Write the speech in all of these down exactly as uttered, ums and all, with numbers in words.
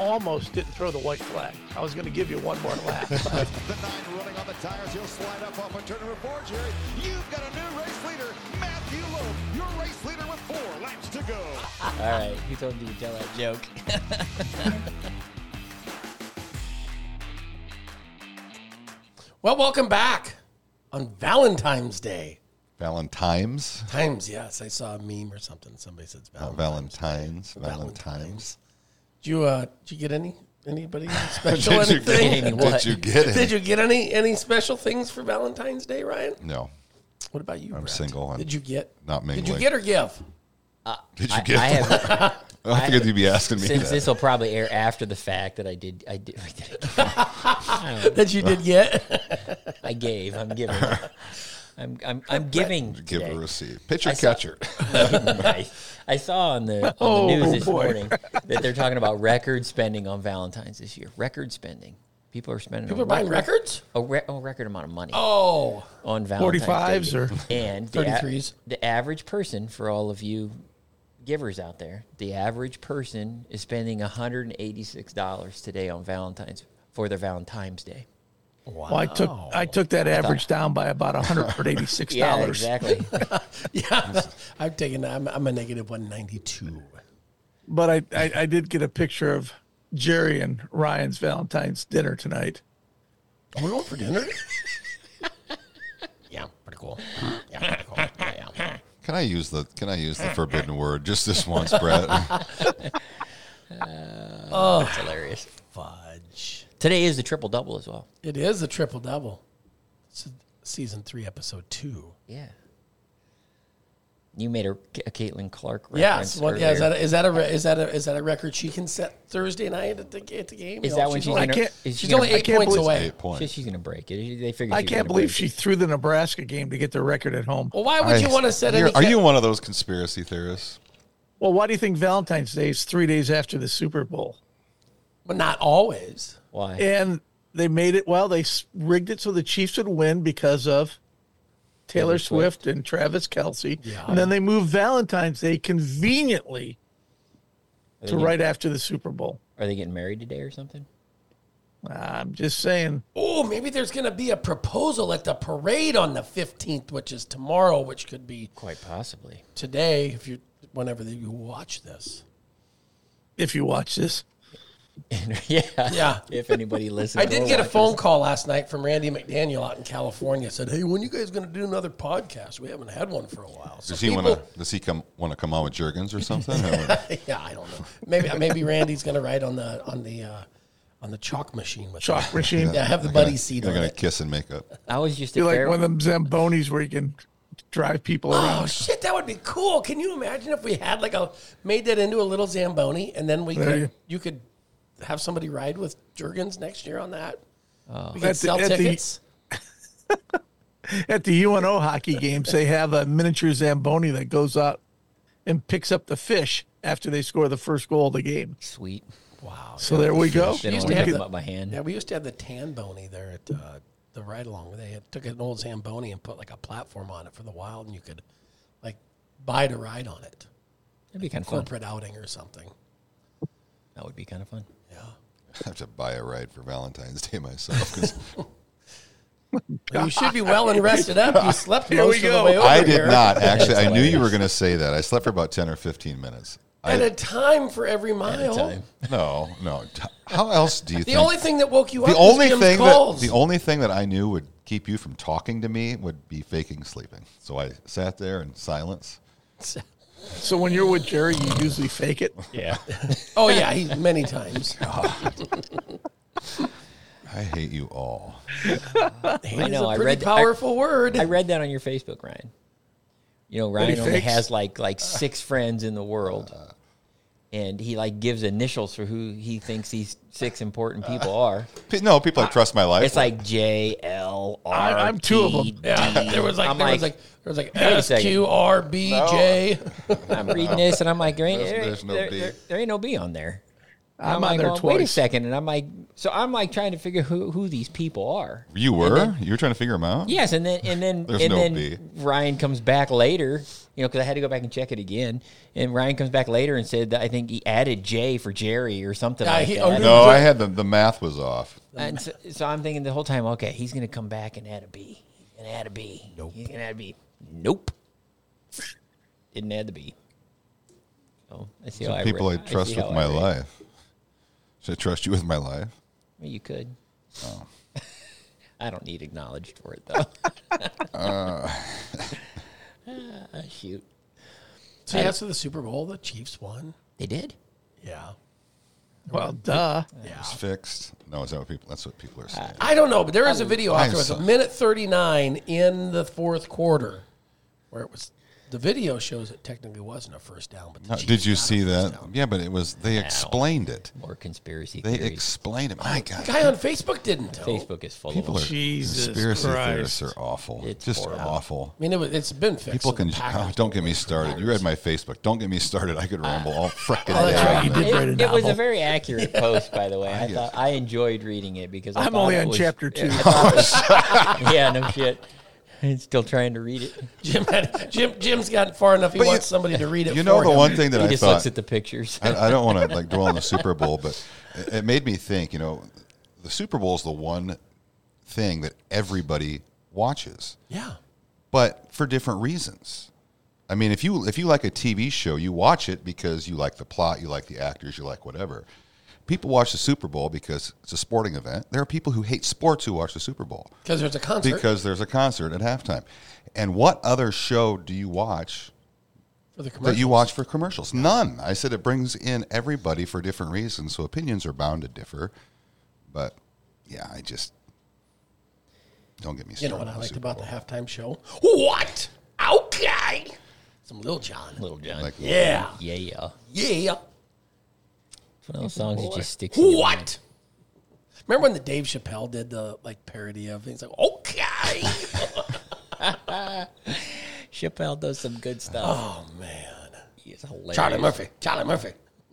almost didn't throw the white flag. I was going to give you one more lap. The nine running on the tires. He'll slide up off of turn number four, Jerry. You've got a new race leader, Matthew Loeb, your race leader with four laps to go. All right, who told you to tell that joke? Well, welcome back on Valentine's Day. Valentine's? Times, yes. I saw a meme or something. Somebody said Oh, Valentine's. Valentine's. Valentine's. Did you, uh, did you get any? Anybody special? Did you anything? get any what? Did you get it? Did you get any any special things for Valentine's Day, Ryan? No. What about you? I'm Brett? single. I'm Did you get? not Did you mingling. get or give? Did you I, get I it? have, I figured you'd be asking me since that. this will probably air after the fact that I did, I did, I did, That you did get? I gave, I'm giving, I'm, I'm, I'm giving Give today. or receive. Pitcher, I saw- catcher. Nice. I saw on the, on Oh, the news this boy. morning that they're talking about record spending on Valentine's this year. Record spending. People are spending People a are buying record, records? a, re- a record amount of money Oh, on Valentine's forty-fives Day. or And the, a- thirty-threes. the average person, for all of you givers out there, the average person is spending one hundred eighty-six dollars today on Valentine's for their Valentine's Day. wow. Well, I took I took that average down by about one hundred eighty-six dollars. Yeah, exactly. Yeah, I've taken. I'm, I'm a negative one ninety-two. But I, I, I did get a picture of Jerry and Ryan's Valentine's dinner tonight. Are we going for dinner? Yeah, pretty cool. Yeah, pretty cool. Yeah, yeah. Can I use the Can I use the forbidden word just this once, Brett? Oh, that's hilarious. Fudge. Today is the triple double as well. It is a triple double. It's season three, episode two. Yeah. You made a, a Caitlin Clark Yes. reference. Well, yeah. Is earlier. that a, is that a re- is that a is that a record she can set Thursday night at the at the game? Is You that know, when she's only, gonna? can't- is she she's gonna, only eight can't points believe- away? Eight points. She's gonna break it. They figured. I she was can't gonna believe break she it. threw the Nebraska game to get the record at home. Well, why would you I- want to set You're- any? Are ca- you one of those conspiracy theorists? Well, why do you think Valentine's Day is three days after the Super Bowl? But not always. Why? And they made it, well, they s- rigged it so the Chiefs would win because of Taylor Taylor Swift, Swift. and Travis Kelce. Yeah. And then they moved Valentine's Day conveniently Are they to getting- right after the Super Bowl. Are they getting married today or something? I'm just saying. Oh, maybe there's going to be a proposal at the parade on the fifteenth, which is tomorrow, which could be Quite possibly. today if you whenever you watch this. If you watch this, yeah. Yeah. If anybody listens, I did or get a watches. phone call last night from Randy McDaniel out in California. Said, "Hey, when you guys going to do another podcast? We haven't had one for a while." So Does he people- want to? Does he come want to come on with Jergens or something? Or- Yeah, I don't know. Maybe maybe Randy's going to ride on the on the uh, on the chalk machine with chalk me. machine. Yeah, have the buddy seat They're on gonna it. kiss and make up. I was just Be at like fair. one of them Zambonis where you can drive people Oh around. shit, that would be cool. Can you imagine if we had like a made that into a little Zamboni and then we There could you- you could have somebody ride with Jergens next year on that? Oh. We could At the- sell at the- tickets. At the U N O hockey games, they have a miniature Zamboni that goes out and picks up the fish after they score the first goal of the game. Sweet. Wow. So there we go. They used don't to want have to the- come up my hand. Yeah, we used to have the tan bony there at uh, the ride along. They had, took an old Zamboni and put like a platform on it for the wild, and you could like buy to ride on it, That'd be kind of fun. corporate outing or something. That would be kind of fun. Yeah. I have to buy a ride for Valentine's Day myself. 'Cause You should be well and rested up. You slept Here we most of the go. way over I did here. not actually. I knew you hilarious. were going to say that. I slept for about ten or fifteen minutes. At I, a time for every mile. Time. no, no. T- How else do you The think? only thing that woke you up the was only Jim's thing calls. that the only thing that I knew would keep you from talking to me would be faking sleeping. So I sat there in silence. So when you're with Jerry, you usually fake it. Yeah. Oh yeah, he, many times. I hate you all. Hate I know. is a I pretty read. powerful word. I, I read that on your Facebook, Ryan. You know, Ryan he only fakes? has like like six friends in the world, and he like gives initials for who he thinks these six important people are. P- No, people I trust my life. It's like J L R. I- I'm two of them. yeah, there was like I'm there was like- like there was like Wait a S second. Q R B J. I'm reading this, and I'm like, there ain't, There's- there, there's no there- B. there- there ain't no B on there. I'm, I'm on like, there well, twice. wait a second, and I'm like, so I'm like trying to figure who who these people are. You And were? then- you were trying to figure them out? Yes, and then and then There's and no then B. Ryan comes back later, you know, because I had to go back and check it again. And Ryan comes back later and said that I think he added J for Jerry or something Yeah, like he- that. oh, No, I had the, the math was off. And so, so I'm thinking the whole time, okay, he's going to come back and add a B. He's going to add a B. Nope. He's going to add a B. Nope. Didn't add the B. So I see how I People I re- trust see with how my I rate. life. Should I trust you with my life? Well, you could. Oh. I don't need acknowledged for it, though. uh. ah, shoot. So, yeah, so the Super Bowl, the Chiefs won. They did? Yeah. Well, duh. Yeah. It's fixed. No, is that what people? That's what people are saying. I don't know, but there is a video I afterwards, saw- a minute thirty-nine in the fourth quarter, where it was. The video shows it technically wasn't a first down, but the No, Chiefs did you got a see first that? down. Yeah, but it was. They explained it. More conspiracy They theories. explained it. My God, The guy on Facebook didn't tell. Facebook is full people of are them. Jesus conspiracy Christ. theorists are awful. It's Just horrible. awful. I mean, it was, it's been fixed. People so can. the Packers Oh, don't get me win. started. You read my Facebook. Don't get me started. I could ramble all frickin' Oh, that's day. right. You on did that. write a It, it was a novel. very accurate post, by the way. I, I thought I enjoyed reading it because I I'm thought only it on was- chapter two. Yeah, no shit. I'm still trying to read it. Jim, had, Jim, Jim's gotten far enough. He But you- wants somebody to read it. You know for the him. one thing that He I just thought. looks at the pictures. I, I don't want to like dwell on the Super Bowl, but it, it made me think. You know, the Super Bowl is the one thing that everybody watches, Yeah. but for different reasons. I mean, if you if you like a T V show, you watch it because you like the plot, you like the actors, you like whatever. People watch the Super Bowl because it's a sporting event. There are people who hate sports who watch the Super Bowl Because there's a concert. because there's a concert at halftime. And what other show do you watch for the that commercials. you watch for commercials? None. I said it brings in everybody for different reasons, so opinions are bound to differ. But yeah, I just don't get me You started. know what I on liked Super about Bowl. the halftime show? What? Okay. Some Lil Jon. Little John. Like, Yeah. yeah, yeah. Yeah. It's one of those songs that just sticks in your mind. What? Remember when the Dave Chappelle did the like parody of things like okay? Chappelle does some good stuff. Oh man. He's hilarious. Charlie Murphy. Charlie Murphy.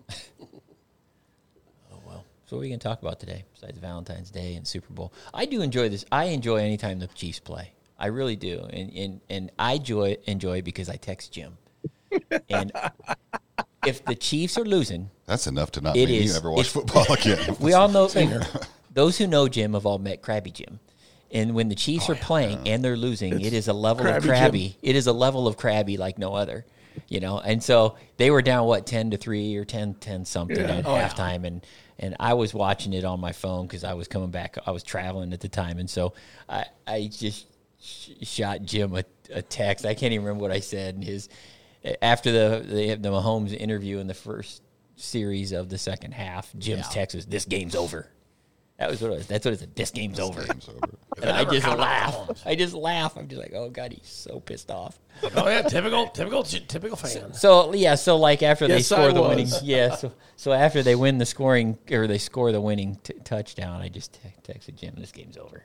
So what are we going to talk about today besides Valentine's Day and Super Bowl? I do enjoy this. I enjoy any time the Chiefs play. I really do. And and, and I enjoy, enjoy because I text Jim. And if the Chiefs are losing, That's enough to not It make is. you ever watch It's- football again. we all know, those who know Jim have all met Krabby Jim. And when the Chiefs Oh, are playing and they're losing, it is a level of Krabby crabby. Jim. It is a level of crabby like no other, you know. And so they were down what ten to three or ten, ten something Yeah. at Oh, yeah. halftime, and and I was watching it on my phone because I was coming back. I was traveling at the time, and so I I just sh- shot Jim a, a text. I can't even remember what I said. And his after the the, the Mahomes interview in the first series of the second half, Jim's Yeah. text was, "This game's over." That was what it was. That's what it said. This game's over. Game's over. And I Never just count out laugh. Mahomes. I just laugh. I'm just like, oh god, he's so pissed off. Oh yeah, typical, typical, typical fan. So yeah, so like after they Yes, score I the was. winning, yeah. So so after they win the scoring or they score the winning t- touchdown, I just te- texted Jim, "This game's over."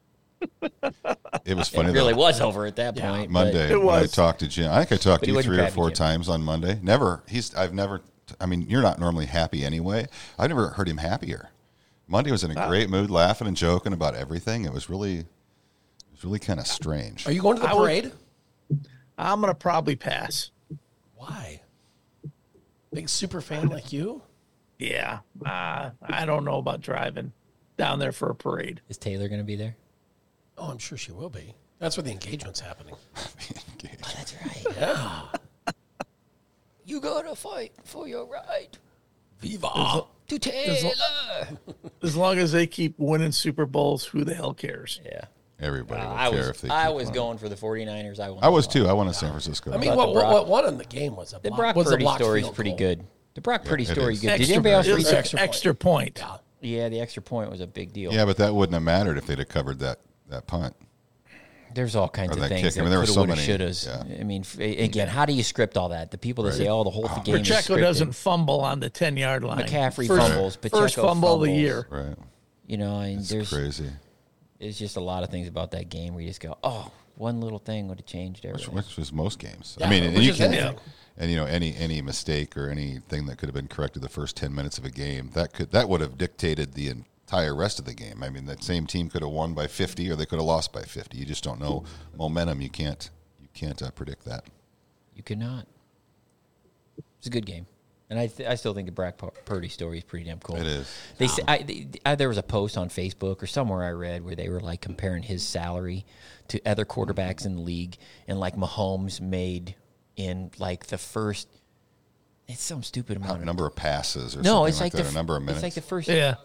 It was funny It really though. was over at that Yeah. point. but- Monday It when I was. talked to Jim. I think I talked But to he you wasn't three or Krabby four Jim. times on Monday. Never. He's. I've never. I mean, you're not normally happy anyway. I've never heard him happier. Monday was in a great mood, laughing and joking about everything. It was really, it was really kind of strange. Are you going to the I would- parade? I'm gonna probably pass. Why? Big super fan like you? Yeah, uh, I don't know about driving down there for a parade. Is Taylor going to be there? Oh, I'm sure she will be. That's where the engagement's happening. That's right. Yeah. You got to fight for your right Viva. to Taylor. As long as they keep winning Super Bowls, who the hell cares? Yeah. Everybody Uh, will I care was if they. I keep was winning. going for the 49ers. I, I was too. I wanted San Francisco. I mean, thought what, the what, Brock- what won in the game was a The block, Brock was a Purdy blocked story is field pretty goal. good. The Brock Purdy it story is. is good. Did Extra, anybody else it read was the an that? extra extra, point? point. Yeah. Yeah, the extra point was a big deal. yeah, but that wouldn't have mattered if they'd have covered that that punt. There's all kinds Or of that things kick. I that mean, there were coulda, so woulda, many, shouldas. yeah. I mean, f- again, how do you script all that? The people that say, "Oh, the whole game is Pacheco scripted." doesn't fumble on the ten yard line. McCaffrey first, fumbles. First Pacheco fumble of the fumbles. year. Right. You know, and It's there's crazy. It's just a lot of things about that game where you just go, oh, one little thing would have changed Which, everything. which was most games. Yeah, I mean, and which you is can, anything. and you know, any any mistake or anything that could have been corrected the first ten minutes of a game that could that would have dictated the entire rest of the game. I mean, that same team could have won by fifty, or they could have lost by fifty. You just don't know momentum. You can't you can't uh, predict that. You cannot. It's a good game. And I, th- I still think the Brock Pur- Purdy story is pretty damn cool. It is. They, say, I, they I, there was a post on Facebook or somewhere I read where they were like comparing his salary to other quarterbacks in the league, and like Mahomes made in like the first. It's some stupid amount. A number of passes or no, something it's like, like, that, the a number of minutes. It's like the first. Yeah.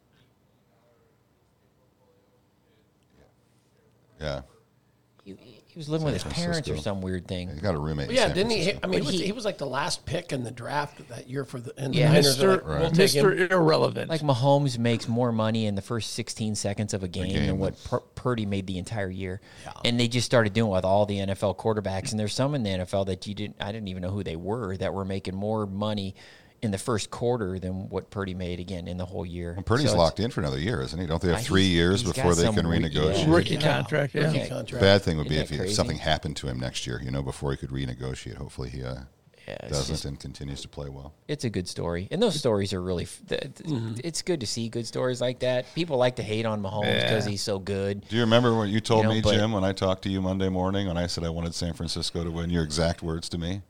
yeah. He, he was living with his San parents or Francisco. some weird thing. He got a roommate. But in yeah, San didn't he? Francisco. I mean, he But was, he- he was like the last pick in the draft that year for the and the Yeah. Niners. are Mister like, we'll take him. Mister Irrelevant. Like Mahomes makes more money in the first sixteen seconds of a game, game. than what Pur- Purdy made the entire year. Yeah. And they just started doing it with all the N F L quarterbacks. And there's some in the N F L that you didn't, I didn't even know who they were, that were making more money in the first quarter than what Purdy made again in the whole year. Well, Purdy's So it's- locked in for another year, isn't he? Don't they have Uh, three he's- years he's before got they can some weird- renegotiate? yeah. Rookie Yeah. contract, yeah. Rookie Yeah. contract. Bad thing would be Isn't if, that he, if crazy? something happened to him next year, you know, before he could renegotiate. Hopefully he uh, Yeah, it's doesn't just- and continues to play well. It's a good story, and those stories are really. f- th- th- Mm-hmm. It's good to see good stories like that. People like to hate on Mahomes because Yeah. he's so good. Do you remember what you told You know, me, but- Jim, when I talked to you Monday morning when I said I wanted San Francisco to win? Your exact words to me.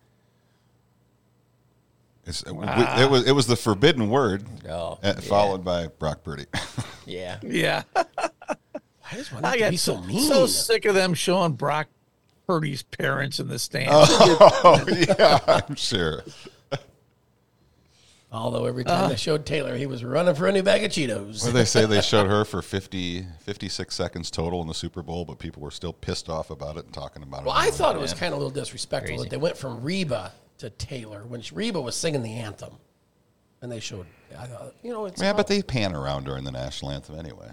It's, we- it was it was the forbidden word, Oh, uh, yeah. followed by Brock Purdy. Yeah, Yeah. Why does one have I to got be so so, mean? so sick of them showing Brock Purdy's parents in the stands. Oh yeah, I'm sure. Although every time they showed Taylor, he was running for a new bag of Cheetos. What did they say? They showed her for fifty, fifty-six seconds total in the Super Bowl, but people were still pissed off about it and talking about it. Well, I thought it was kind of a little disrespectful Crazy. that they went from Reba to Taylor when Reba was singing the anthem, and they showed. I thought, you know, it's Yeah, not- but they pan around during the national anthem anyway.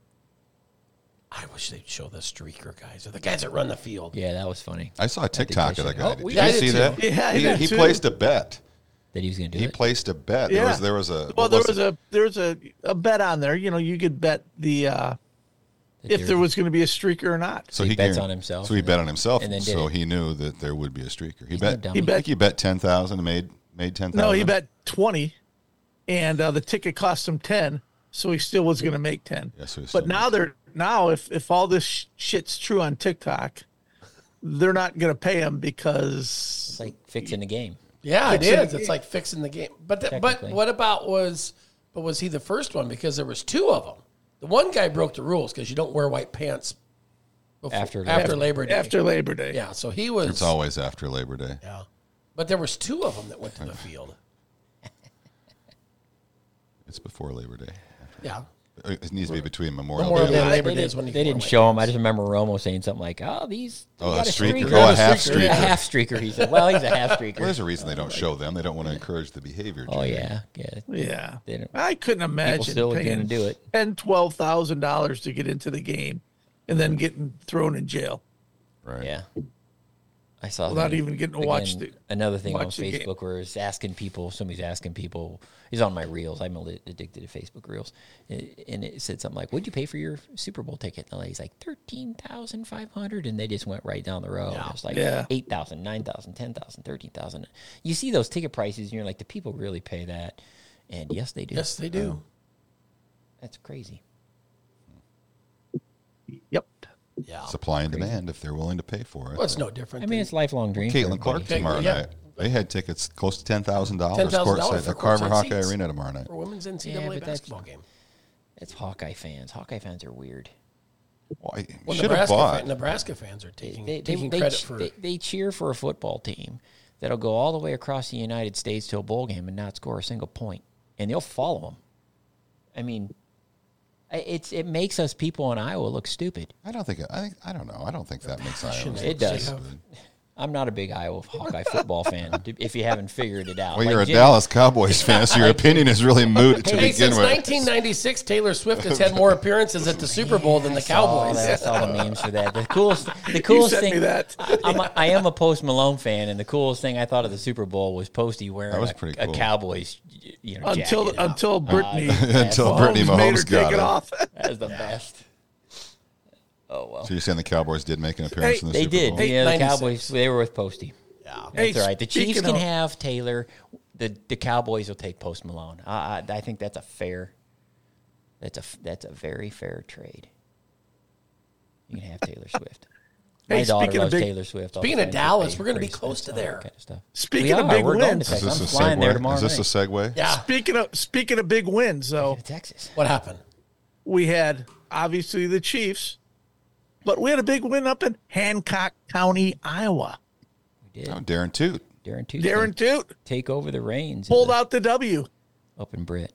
I wish they'd show the streaker guys or the guys that run the field. yeah, that was funny. I saw a TikTok of that guy. Oh, Did we- you I see did that? too. Yeah, I he, did he too. placed a bet. That he was going to do He it. placed a bet. There Yeah. was there was a Well, what there was was it? a there's a, a bet on there. You know, you could bet the uh, That if they're- there was going to be a streaker or not. so he bets guaran- on himself So he and bet then- on himself, and then did so it. he knew that there would be a streaker. He He's no bet. dummy. He I bet think he bet ten thousand and made made ten thousand. No, he bet twenty, and uh, the ticket cost him ten, so he still was going to make ten. Yeah, so he but still now they're now if if all this sh- shit's true on TikTok, they're not going to pay him because It's like fixing the game. Yeah, it Fixing the is. It's game. like fixing the game. But the, but Technically. what about was but was he the first one because there was two of them? The one guy broke the rules because you don't wear white pants before, After after, Labor- Labor Day. after Labor Day. yeah, so he was. It's always after Labor Day. Yeah, but there was two of them that went to the field. It's before Labor Day. Yeah, It needs to be between Memorial, Memorial Day. Day and and They, Labor Day didn't- is when you they can didn't wear show white him. I just remember Romo saying something like, "Oh, these they Oh, got a a streaker. streaker. Oh, a half A streaker. half streaker." He said, "Well, he's a half streaker." Well, there's a reason they don't show them. They don't want to encourage the behavior. Oh Jerry. yeah, yeah. Yeah, They don't- I couldn't imagine still are paying gonna do it. ten, twelve thousand dollars to get into the game, and then getting thrown in jail. Right. Yeah. I saw Without that. even getting to watch the- another thing on watch the game. Facebook where it's asking people, somebody's asking people, he's on my reels. I'm a li- addicted to Facebook reels. It- And it said something like, "What'd you pay for your Super Bowl ticket?" And the lady's like, thirteen thousand five hundred. And they just went right down the road. Yeah. It was like Yeah. eight thousand, nine thousand, ten thousand, thirteen thousand. You see those ticket prices and you're like, do people really pay that? And yes, they do. yes, they do. That's crazy. Yep. Yeah, Supply and demand if they're willing to pay for it. well, it's no different. I mean, than- it's lifelong dream. for Caitlin everybody. Clark tomorrow Yeah. night. They had tickets close to ten thousand dollars ten thousand dollars courtside for at Carver courtside Hawkeye seats Arena tomorrow night. for women's N C Yeah, double A but that's- basketball game. It's Hawkeye fans. Hawkeye fans are weird. Well, I Well, should have Nebraska, bought. fan, Nebraska fans are taking They, they, taking they, credit ch- for. they, they cheer for a football team that'll go all the way across the United States to a bowl game and not score a single point, and they'll follow them. I mean, I- it's it makes us people in Iowa look stupid. I don't think. I think. I don't know. I don't think that makes Iowa. Passionate. It does. They have- I'm not a big Iowa Hawkeye football fan. If you haven't figured it out, Well, Like you're a Jim- Dallas Cowboys fan, so your opinion is really moot to Hey, begin since with. nineteen ninety-six, Taylor Swift has had more appearances at the Super Bowl than the Oh, Cowboys. that's all the memes for that. The coolest, the You coolest sent thing. me that. I'm a, I am a Post Malone fan, and the coolest thing I thought of the Super Bowl was Posty wearing That was a, pretty a cool. Cowboys, you know, Until jacket. until Brittany Until Brittany made her Mahomes take got it it. off. That was the best. Oh well. So you're saying the Cowboys did make an appearance Hey, in the They Super did. Bowl? Hey, Yeah, the ninety-six. Cowboys. They were with Posty. Yeah. That's Hey, all right. The Chiefs speaking can of- have Taylor. The the Cowboys will take Post Malone. I, I I think that's a fair. That's a that's a very fair trade. You can have Taylor Swift. My Hey, daughter speaking of loves big- Taylor Swift. All Speaking the of friends Dallas, that we're gonna they be close to all that there. kind of stuff. Speaking We of are. big We're going to wins- Is Texas. this I'm a flying there segue? tomorrow Is this night. a segue? Yeah. Speaking of speaking of big wins, though, To Texas. What happened? we had obviously the Chiefs, but we had a big win up in Hancock County, Iowa. We did. Oh, Darren Toot. Darren Toot Darren Toot take over the reins. pulled in the- out the W. up in Britt.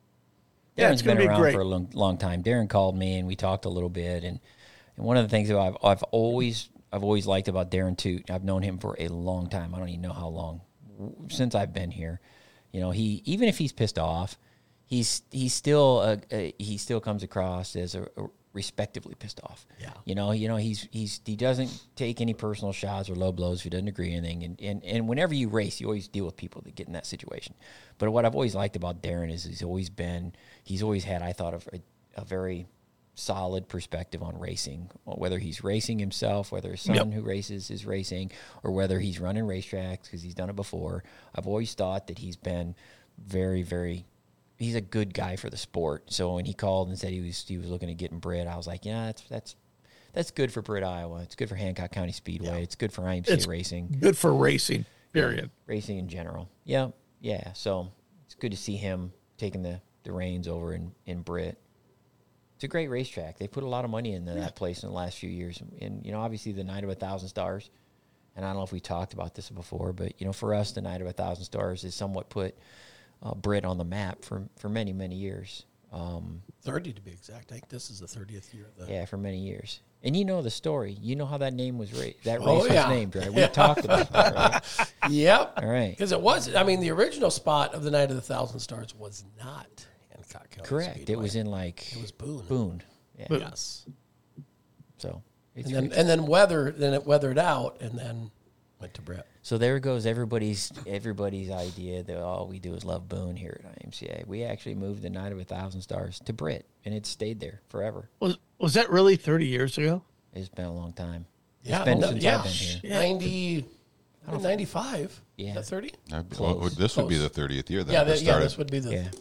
Yeah, Darren's it's been gonna be around great. for a long, long time. Darren called me and we talked a little bit. And, and one of the things that I've, I've always I've always liked about Darren Toot, I've known him for a long time. I don't even know how long, since I've been here. You know, he even if he's pissed off, he's he's still a, a, he still comes across as a, a respectively pissed off. Yeah. You know, you know he's he's he doesn't take any personal shots or low blows if he doesn't agree with anything. And, and and whenever you race, you always deal with people that get in that situation. But what I've always liked about Darren is he's always been he's always had, I thought, of a, a very solid perspective on racing, whether he's racing himself, whether his son Yep. who races is racing, or whether he's running racetracks because he's done it before. I've always thought that he's been very, very, he's a good guy for the sport. So when he called and said he was he was looking at getting Britt, I was like, yeah, that's that's that's good for Britt, Iowa. It's good for Hancock County Speedway. It's good for I M C A It's racing, good for racing. Period. racing in general. Yeah, yeah. So it's good to see him taking the, the reins over in, in Britt. It's a great racetrack. They put a lot of money into that place in the last few years. And, you know, obviously the Night of a Thousand Stars, and I don't know if we talked about this before, but, you know, for us, the Night of a Thousand Stars has somewhat put uh, Britt on the map for, for many, many years. Um, thirty to be exact. I think this is the thirtieth year of the. yeah, for many years. And you know the story. You know how that name was ra- that race Oh, yeah. was named, right? We talked about that, right? Yep. All right. Because it was, I mean, the original spot of the Night of the Thousand Stars was not Hancock County. Correct. Speedway. It was in like It was Boone. Boone. Yeah. Yes. So it's And then great. and then weather then it weathered out and then went to Brett. So there goes everybody's everybody's idea that all we do is love Boone here at I M C A. We actually moved the Night of a Thousand Stars to Britt, and it's stayed there forever. Was was that really thirty years ago? It's been a long time. It's Yeah, been no, since yeah. I've been here. Ninety ninety-five. Yeah. Is that thirty? I- Close. well, this would be Close. the thirtieth year that Yeah, it that, yeah, started. this would be the Yeah.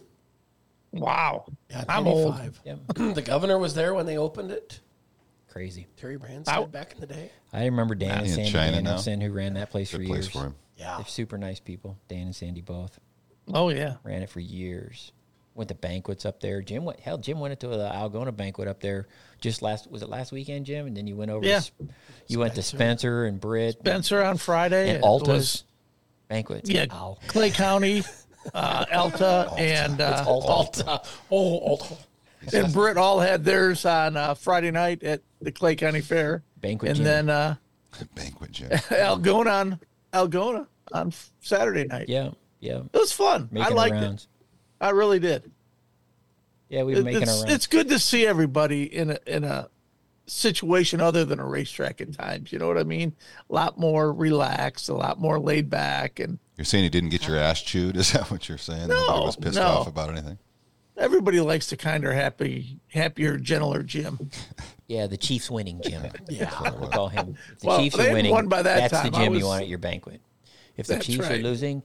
Wow. yeah, I'm old. ninety-five. Yep. The governor was there when they opened it. Crazy. Terry Branstad Ow. back in the day. I remember Dan and in Sandy China now. Danielson, who ran that place Good for place years. for him. Yeah. They're super nice people. Dan and Sandy both Oh yeah. ran it for years. Went to banquets up there. Jim went. Hell, Jim went to the Algona banquet up there just last. Was it last weekend, Jim? And then you went over. Yeah. To, Sp- you went to Spencer and Britt Spencer on Friday. and it Alta's was- banquet. Yeah, Ow. Clay County, uh, Alta, and uh, Alta. Oh, Alta. and Britt all had theirs on uh, Friday night at the Clay County Fair. Banquet and Jim. then uh, Banquet Jim. Algona on Algona on Saturday night. Yeah, yeah. It was fun. Making I our liked it. rounds. I really did. Yeah, we were It- making it's, our rounds. it's good to see everybody in a in a situation other than a racetrack at times. You know what I mean? A lot more relaxed, a lot more laid back, and You're saying you didn't get your ass chewed? Is that what you're saying? No, Nobody was pissed no. off about anything? everybody likes the kinder, happy, happier, gentler Jim. Yeah, the Chiefs winning Jim. Yeah. We'll call him. If the Well, Chiefs they are hadn't winning, won by that that's time. the I Jim was- you want at your banquet. If the That's Chiefs are right. losing,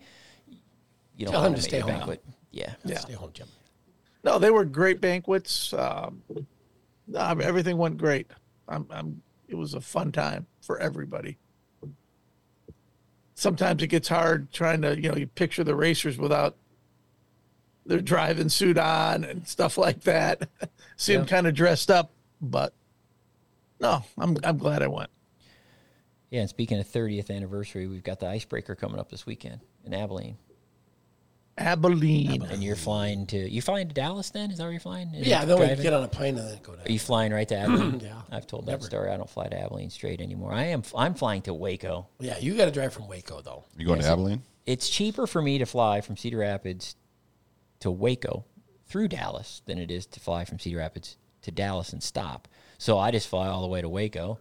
you don't Tell want him them to at stay your home. banquet. Yeah. Yeah. Stay home, Jim. No, they were great banquets. Um, no, everything went great. I'm, I'm, it was a fun time for everybody. Sometimes it gets hard trying to, you know, you picture the racers without their driving suit on and stuff like that. See them Yeah. kind of dressed up, but no, I'm, I'm glad I went. Yeah, and speaking of thirtieth anniversary, we've got the Icebreaker coming up this weekend in Abilene. Abilene. And you're flying to, you flying to Dallas then? Is that where you're flying? Is Yeah, it then we driving? get on a plane and then go down. Are you flying right to Abilene? Yeah. I've told that Never. story. I don't fly to Abilene straight anymore. I am, I'm flying to Waco. Yeah, you got to drive from Waco though. You going Yes. to Abilene? It's cheaper for me to fly from Cedar Rapids to Waco through Dallas than it is to fly from Cedar Rapids to Dallas and stop. So I just fly all the way to Waco.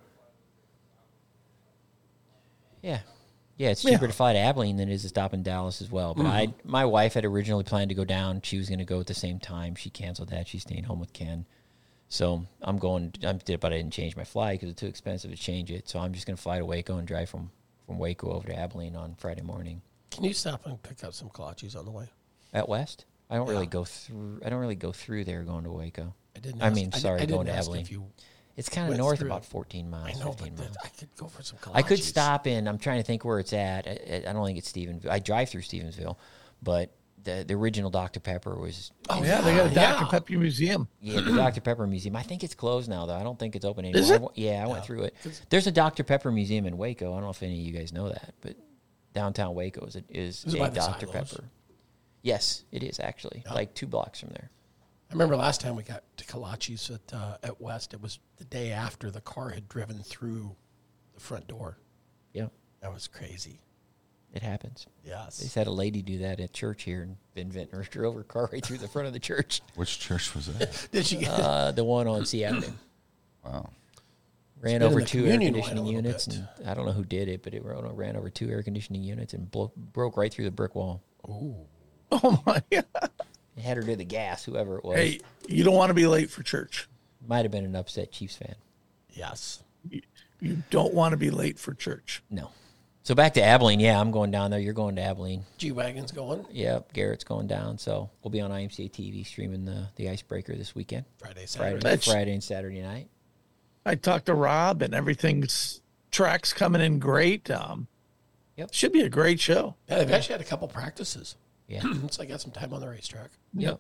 Yeah. Yeah, it's cheaper Yeah. to fly to Abilene than it is to stop in Dallas as well. But I, my wife had originally planned to go down. She was going to go at the same time. She canceled that. She's staying home with Ken. So I'm going. I'm but I didn't change my flight because it's too expensive to change it. So I'm just going to fly to Waco and drive from, from Waco over to Abilene on Friday morning. Can you stop and pick up some kolaches on the way? At West, I don't Yeah. really go through. I don't really go through there going to Waco. I didn't. I ask- mean, I, sorry, I going didn't to ask Abilene. If you, It's kind of went north, through. about fourteen miles, I know, fifteen but miles. I could go for some kolaches. I could stop in. I'm trying to think where it's at. I, I don't think it's Stevensville. I drive through Stevensville, but the the original Doctor Pepper was. Oh, Yeah, they got a yeah. Doctor Pepper museum. Yeah, the Doctor Pepper Museum. I think it's closed now, though. I don't think it's open anymore. Is it? I w- yeah, I went through it. There's a Doctor Pepper Museum in Waco. I don't know if any of you guys know that, but downtown Waco is a, is Is it a by the Doctor silos? Pepper. Yes, it is actually like two blocks from there. I remember last time we got to kolaches at uh, at West. It was the day after the car had driven through the front door. Yeah, That was crazy. it happens. They Yes. just had a lady do that at church here in Bend Ventnor. Drove her car right through the front of the church. Which church was that? Did she get? Uh, the one on C Avenue. Wow. Ran been in over the two air communion line a conditioning little units, bit. and I don't know who did it, but it ran, ran over two air conditioning units and blo- broke right through the brick wall. Oh my God. It had her to the gas, whoever it was. Hey, you don't want to be late for church. Might have been an upset Chiefs fan. Yes. You, you don't want to be late for church. No. So back to Abilene. Yeah, I'm going down there. You're going to Abilene. G wagon's going Yep, Garrett's going down. So we'll be on I M C A T V streaming the, the Icebreaker this weekend. Friday, Saturday. Friday, Bitch. Friday and Saturday night. I talked to Rob, and everything's track's coming in great. Um, Yep. Should be a great show. Yeah, they've actually had a couple practices. Yeah. So I got some time on the racetrack. Yep.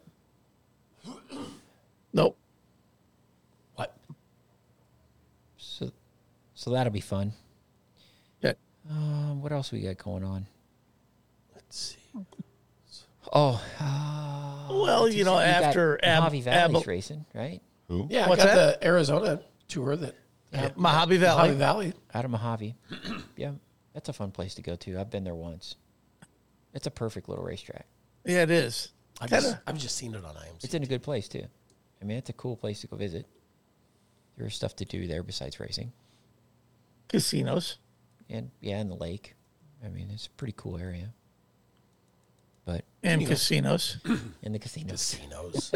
Nope. What? So, so that'll be fun. Yeah. Um, what else we got going on? Let's see. Oh, uh, Well, you know, got after Ab- Mojave Valley's Ab- racing, right? Who? Yeah, What's I got that? the Arizona tour that Mojave Valley. Mojave Valley. Out of Mojave. Yeah, that's a fun place to go to. I've been there once. It's a perfect little racetrack. Yeah, it is. I've Kinda- just, I've just seen it on I M C. It's in a good place too. I mean, it's a cool place to go visit. There's stuff to do there besides racing, Casinos. and yeah, and the lake. I mean, it's a pretty cool area. But And casinos. in the casinos. Casinos.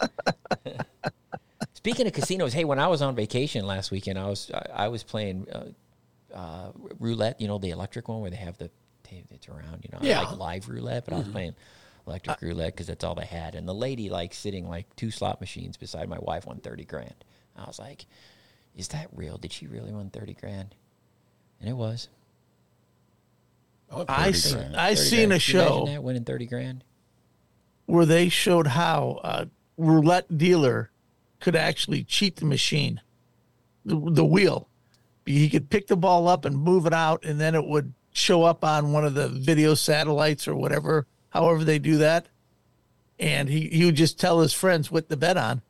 Speaking of casinos, hey, when I was on vacation last weekend, I was I, I was playing uh, uh, roulette. You know, the electric one where they have the tape that's around. You know, I Yeah. like live roulette, but I was playing electric roulette because that's all they had. And the lady like sitting like two slot machines beside my wife won thirty grand. I was like, "Is that real? Did she really win thirty grand?" And it was. Oh, I, thirty s- grand. I thirty seen grand. a Can you imagine show that, winning thirty grand. where they showed how a roulette dealer could actually cheat the machine, the, the wheel. He could pick the ball up and move it out, and then it would show up on one of the video satellites or whatever, however they do that. And he, he would just tell his friends what to bet on,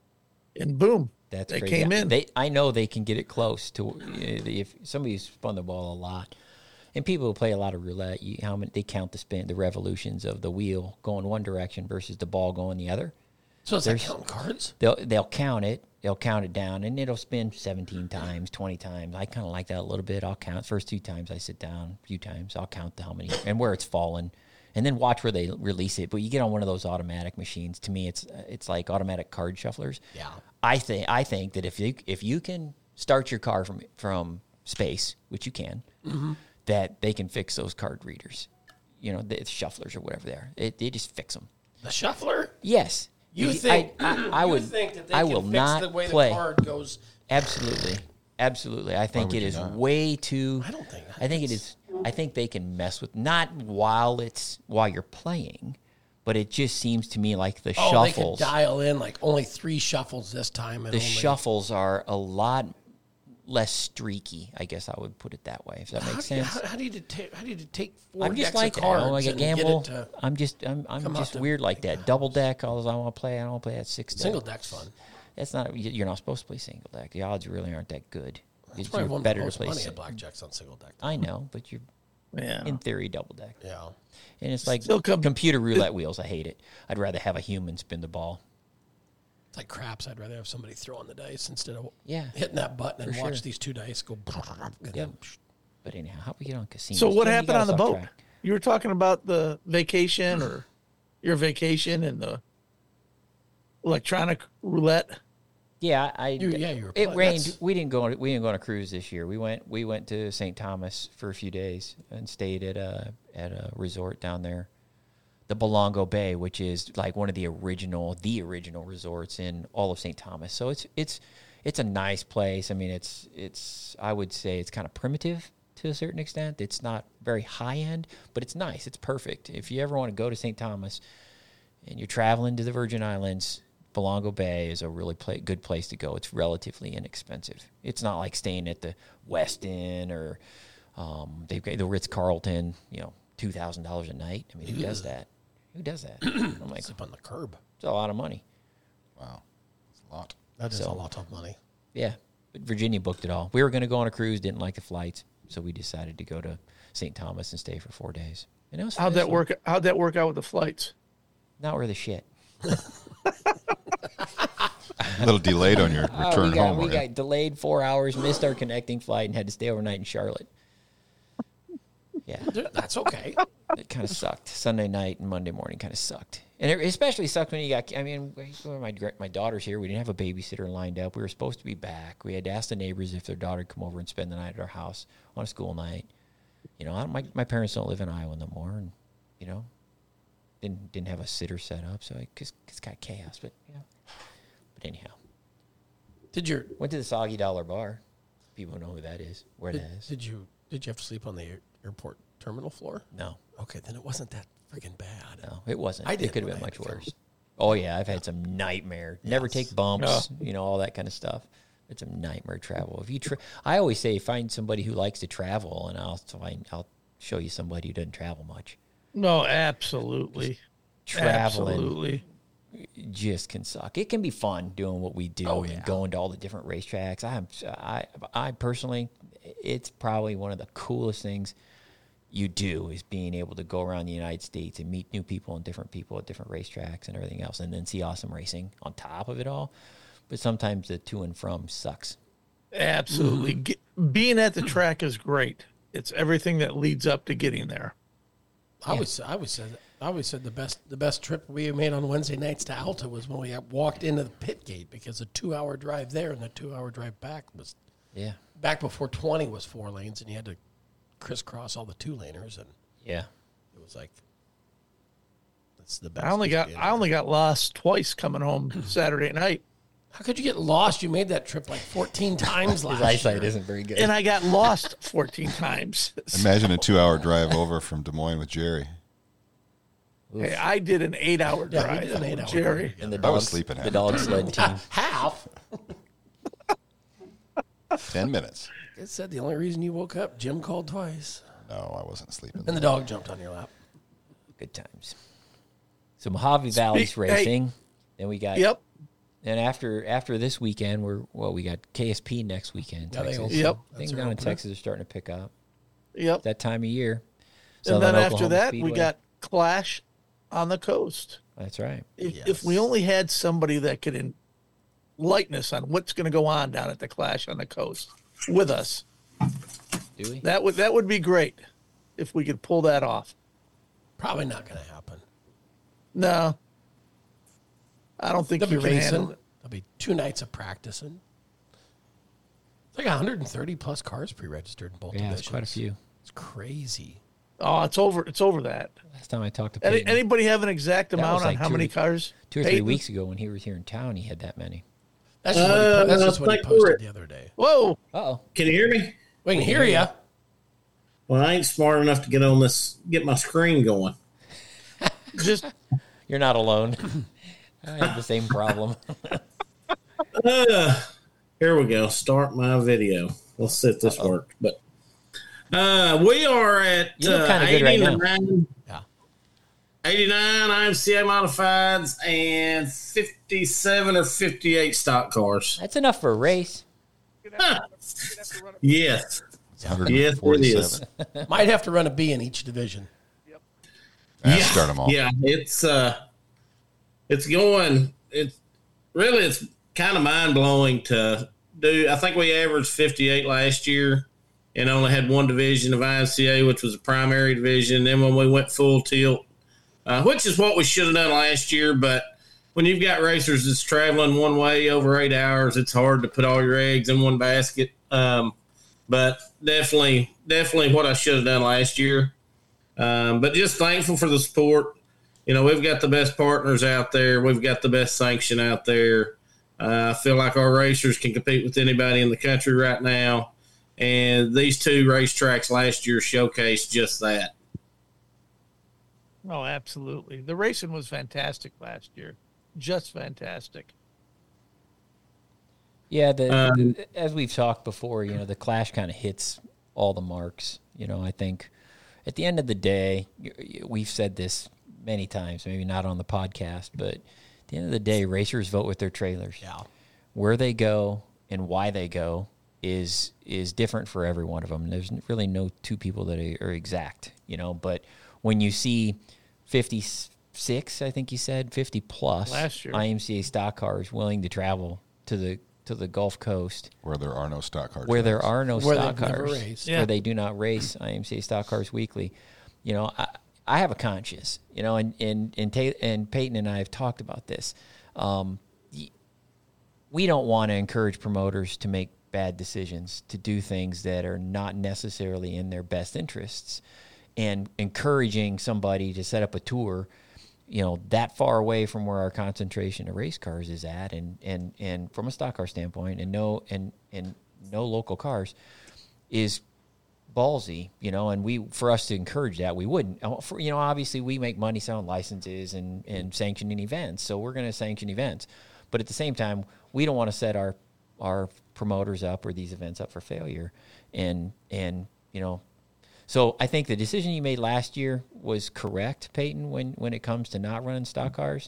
and boom, That's they crazy. came in. They, I know they can get it close to if somebody's spun the ball a lot, and people who play a lot of roulette. You, how many they count the spin, the revolutions of the wheel going one direction versus the ball going the other. So it's like There's- counting cards? They'll they'll count it. They'll count it down, and it'll spin seventeen times, twenty times. I kind of like that a little bit. I'll count first two times I sit down, a few times I'll count the how many and where it's fallen, and then watch where they release it. But you get on one of those automatic machines. To me, it's it's like automatic card shufflers. Yeah. I think I think that if you if you can start your car from from space, which you can, that they can fix those card readers. You know, the shufflers or whatever they are. It, they just fix them. The shuffler? Yes. You I- think I, I, you would think that they I can will fix not the way play. the card goes? Absolutely, absolutely. I think would it you is not? way too. I don't think that I think it is. I think they can mess with not while it's while you're playing, but it just seems to me like the Oh, they could shuffles. dial in like only three shuffles this time. And the only, shuffles are a lot less streaky. I guess I would put it that way. If that How makes do you- sense. How, how do you take? How do you take four I'm just decks like of that. I cards don't like a and get gamble. it to I'm just I'm I'm come out just to- weird like that. Double deck. All I want to play. I don't want to play that six deck. single deck's fun? That's not. You're not supposed to play single deck. The odds really aren't that good. That's It's probably you're one better most to play. money sing- at blackjacks on single deck. I know, but you're Yeah. in theory double deck, Yeah. and it's like Still come- computer roulette wheels. I hate it. I'd rather have a human spin the ball. It's like craps. I'd rather have somebody throwing the dice instead of Yeah. hitting that button and For watch sure. these two dice go. and Yep. then- But anyhow, how we get on casinos? So what Jim, you happened got on us the off boat? track. You were talking about the vacation or your vacation and the electronic roulette. Yeah, I. You- yeah, you were It playing- rained. that's- We didn't go. On, we didn't go on a cruise this year. We went. We went to Saint Thomas for a few days and stayed at a at a resort down there, the Belongo Bay, which is like one of the original, the original resorts in all of Saint Thomas. So it's it's it's a nice place. I mean, it's it's. I would say it's kind of primitive to a certain extent. It's not very high end, but it's nice. It's perfect. If you ever want to go to Saint Thomas and you're traveling to the Virgin Islands, Belongo Bay is a really play, good place to go. It's relatively inexpensive. It's not like staying at the Westin or um, they've got the Ritz Carlton. You know, two thousand dollars a night. I mean, who does that? Who does that? I'm like, Sleep on the curb. it's a lot of money. Wow, that's a lot. That is So- a lot of money. Yeah, but Virginia booked it all. We were going to go on a cruise, didn't like the flights, so we decided to go to Saint Thomas and stay for four days. And it was How'd it was that fun. work? How'd that work out with the flights? Not worth a shit. A little delayed on your Oh, return we got, home. we weren't you? got delayed four hours, missed our connecting flight, and had to stay overnight in Charlotte. Yeah, That's okay. it kind of sucked. Sunday night and Monday morning kind of sucked, and it especially sucked when you got. I mean, my gra- my daughter's here. We didn't have a babysitter lined up. We were supposed to be back. We had to ask the neighbors if their daughter would come over and spend the night at our house on a school night. You know, I, my my parents don't live in Iowa no more, and you know, didn't didn't have a sitter set up, so it just it's kind of chaos. But you know, but anyhow, Did your went to the Soggy Dollar Bar. People know who that is. Where did, that is? did you did you have to sleep on the air, airport terminal floor? No, Okay, then it wasn't that freaking bad. no, it wasn't. I It did could have when been I much had to worse. Oh yeah, I've had some nightmare. Never Yes. take bumps, you know, all that kind of stuff. It's some nightmare travel. If you, tra- I always say, find somebody who likes to travel, and I'll find, I'll show you somebody who doesn't travel much. No, absolutely. Traveling Absolutely. just can suck. It can be fun doing what we do Oh, and yeah. going to all the different racetracks. I'm, I, I personally, it's probably one of the coolest things you do is being able to go around the United States and meet new people and different people at different racetracks and everything else, and then see awesome racing on top of it all. But sometimes the to and from sucks. Absolutely. Mm-hmm. Get, being at the track is great. It's everything that leads up to getting there. I always I always said I always said the best the best trip we made on Wednesday nights to Alta was when we walked into the pit gate, because a two hour drive there and the two hour drive back was Yeah, back before twenty was four lanes, and you had to crisscross all the two laners, and yeah. it was like that's the best. I only got I only got lost twice coming home Saturday night. How could you get lost? You made that trip like fourteen times last His eyesight year. isn't very good. And I got lost fourteen times. Imagine a two-hour drive over from Des Moines with Jerry. Hey, I did an eight hour Yeah, we drive. did an with eight-hour Jerry. drive. and the I was dog, sleeping the half. dog sled team. Half. Ten minutes. It said the only reason you woke up, Jim called twice, No, I wasn't sleeping. and the dog jumped on your lap. Good times. So Mojave Valley's Speak- hey. racing. Then we got Yep. And after after this weekend, we're well, we got K S P next weekend. Yeah, they Texas. open. Yep. Things That's down their in opener. Texas are starting to pick up. Yep. That time of year. And Southern then after Oklahoma that, we Speedway. got Clash on the coast. That's right. If, Yes. if we only had somebody that could enlighten us on what's going to go on down at the Clash on the coast with us, Do we? that would that would be great if we could pull that off. Probably not going to happen. No, I don't think They'll you be can racing. handle it. There'll be two nights of practicing. It's like one hundred thirty plus cars pre-registered in both Yeah, divisions. it's quite a few. It's crazy. Oh, it's over. It's over that. Last time I talked to Any, Peyton, anybody have an exact That amount was on like how two many or- cars? two or three Peyton? weeks ago when he was here in town, he had that many. That's just what he, po- that's Uh, just what he thank posted you. the other day. Whoa! Uh oh. Can you hear me? We can hear you. Well, I ain't smart enough to get on this, get my screen going. Just You're not alone. I have the same problem. Uh, here we go. Start my video. Let's see if this Uh-oh. works. But uh, we are at You look uh, kinda good right now. eighty-nine, Yeah. eighty-nine I M C A modifieds and fifty-seven or fifty-eight stock cars. That's enough for a race. Yes. one Yes, it is. Might have to run a B in each division. Yeah, start them all. Yeah, it's uh, it's going. It's really it's kind of mind blowing to do. I think we averaged fifty-eight last year, and only had one division of I M C A, which was a primary division. Then when we went full tilt, uh, which is what we should have done last year, but when you've got racers that's traveling one way over eight hours, it's hard to put all your eggs in one basket. Um, but definitely, definitely what I should have done last year. Um, but just thankful for the sport. You know, we've got the best partners out there. We've got the best sanction out there. Uh, I feel like our racers can compete with anybody in the country right now. And these two racetracks last year showcased just that. Oh, absolutely. The racing was fantastic last year. Just fantastic. Yeah, the, Um, the as we've talked before, you know, the Clash kind of hits all the marks. You know, I think at the end of the day, we've said this many times, maybe not on the podcast, but at the end of the day, racers vote with their trailers. Yeah. Where they go and why they go is is different for every one of them. There's really no two people that are, are exact, you know, but when you see fifty-six, I think you said, fifty plus Last year. I M C A stock cars willing to travel to the to the Gulf Coast Where there are no stock cars. where there are no Where stock they've never cars, raced. Yeah. where they do not race I M C A stock cars weekly. You know, I, I have a conscience, you know, and and and, Ta- and Peyton and I have talked about this. Um, y- we don't want to encourage promoters to make bad decisions, to do things that are not necessarily in their best interests, and encouraging somebody to set up a tour, you know, that far away from where our concentration of race cars is at, and and and from a stock car standpoint, and no and and no local cars, is ballsy, you know. And we, for us to encourage that, we wouldn't. For, you know, obviously we make money selling licenses and and sanctioning events, so we're going to sanction events, but at the same time, we don't want to set our our promoters up or these events up for failure, and and you know. So I think the decision you made last year was correct, Peyton, when, when it comes to not running stock cars.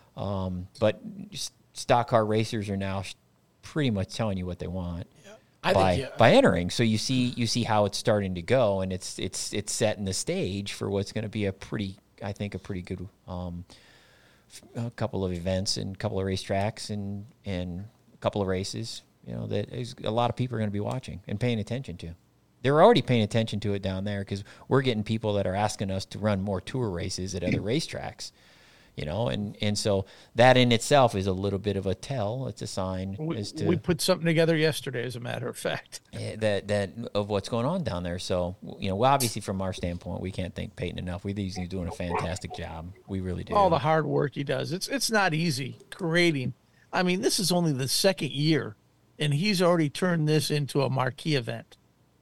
Um, but stock car racers are now sh- pretty much telling you what they want I by think, yeah, by entering. So you see you see how it's starting to go, and it's it's it's setting the stage for what's going to be a pretty, I think, a pretty good um, f- a couple of events and a couple of racetracks and and a couple of races. You know, that is, a lot of people are going to be watching and paying attention to. They're already paying attention to it down there because we're getting people that are asking us to run more tour races at other racetracks, you know, and, and so that in itself is a little bit of a tell. It's a sign We, as to we put something together yesterday, as a matter of fact. eh, that that of what's going on down there. So, you know, well, obviously from our standpoint, we can't thank Peyton enough. We think he's doing a fantastic job. We really do. All the hard work he does. It's it's not easy creating. I mean, this is only the second year, and he's already turned this into a marquee event.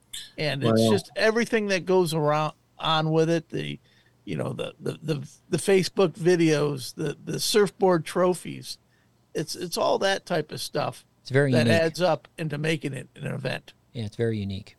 And it's Wow. just everything that goes around on with it. The, you know, the, the, the, the Facebook videos, the, the surfboard trophies. It's, it's all that type of stuff It's very that unique. adds up into making it an event. Yeah, it's very unique.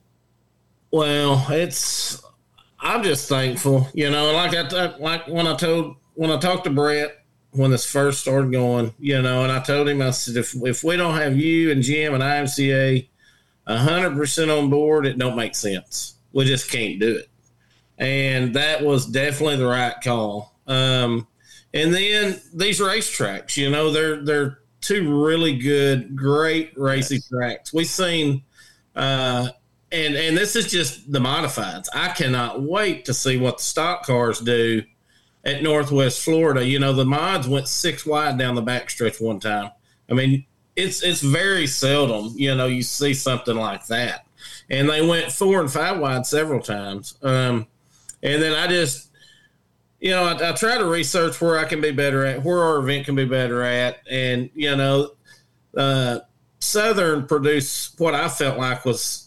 Well, it's. I'm just thankful, you know. Like I t- like when I told when I talked to Brett when this first started going, you know, and I told him, I said, if if we don't have you and Jim and I M C A a hundred percent on board, it don't make sense. We just can't do it. And that was definitely the right call. Um, and then these racetracks, you know, they're they're two really good, great racing Yes. tracks. We've seen, uh, and and this is just the modifieds. I cannot wait to see what the stock cars do at Northwest Florida. You know, the mods went six wide down the backstretch one time. I mean, it's it's very seldom, you know, you see something like that. And they went four and five wide several times. Um, and then I just, you know, I, I try to research where I can be better at, where our event can be better at. And, you know, uh, Southern produced what I felt like was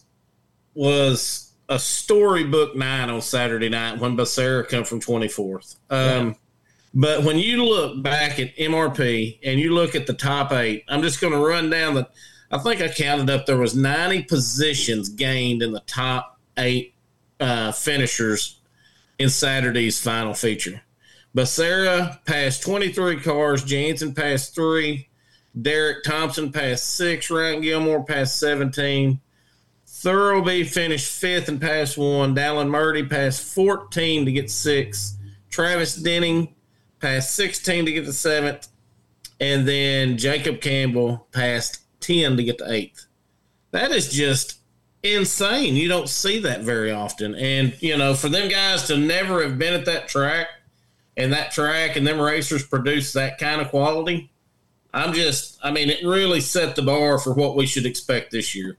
was a storybook night on Saturday night when Becerra come from twenty-fourth. Um, But when you look back at M R P and you look at the top eight, I'm just going to run down the – I think I counted up there was ninety positions gained in the top eight uh, finishers in Saturday's final feature. Becerra passed twenty-three cars. Jansen passed three. Derek Thompson passed six. Ryan Gilmore passed seventeen. Thurlby finished fifth and passed one. Dallin Murdy passed fourteen to get six. Travis Denning passed sixteen to get the seventh. And then Jacob Campbell passed ten to get the eighth. That is just insane. You don't see that very often. And, you know, for them guys to never have been at that track, and that track and them racers produce that kind of quality, I'm just, I mean, it really set the bar for what we should expect this year.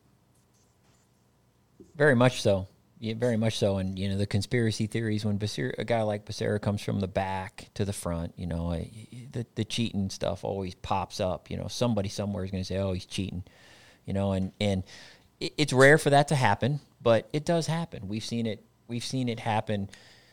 Very much so. Yeah, very much so. And, you know, the conspiracy theories, when Becerra, a guy like Becerra comes from the back to the front, you know, the, the cheating stuff always pops up. You know, somebody somewhere is going to say, oh, he's cheating, you know, and, and it, it's rare for that to happen, but it does happen. We've seen it. We've seen it happen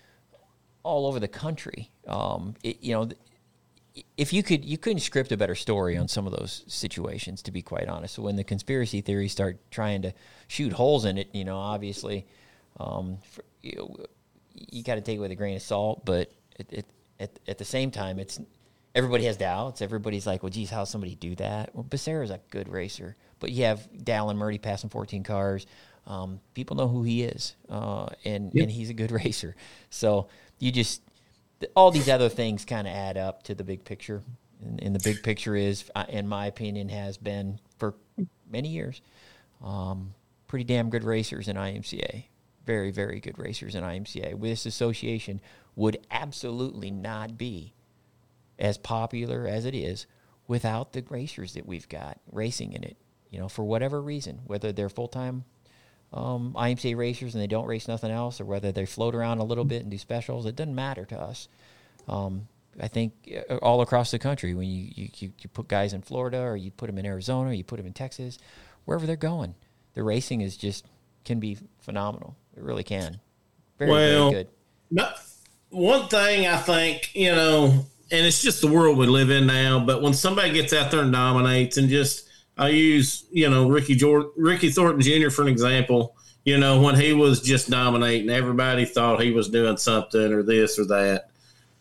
all over the country. Um, it, you know, if you could, you couldn't script a better story on some of those situations, to be quite honest. So when the conspiracy theories start trying to shoot holes in it, you know, obviously, um, for, you, know, you got to take it with a grain of salt. But it, it, at at the same time, it's everybody has doubts. Everybody's like, well, geez, how's somebody do that? Well, Becerra's a good racer, but you have Dallin Murdy passing fourteen cars. Um, people know who he is, uh, and yep. and he's a good racer. So you just. All these other things kind of add up to the big picture. And, and the big picture is, in my opinion, has been for many years, um, pretty damn good racers in I M C A. Very, very good racers in I M C A. This association would absolutely not be as popular as it is without the racers that we've got racing in it, you know, for whatever reason, whether they're full-time Um, I M C A racers and they don't race nothing else, or whether they float around a little bit and do specials, it doesn't matter to us. Um, I think all across the country, when you, you, you put guys in Florida, or you put them in Arizona, or you put them in Texas, wherever they're going, the racing is just can be phenomenal. It really can. Very, well, very good. No, one thing I think, you know, and it's just the world we live in now, but when somebody gets out there and dominates, and just I use, you know, Ricky George, Ricky Thornton Junior for an example. You know, when he was just dominating, everybody thought he was doing something or this or that.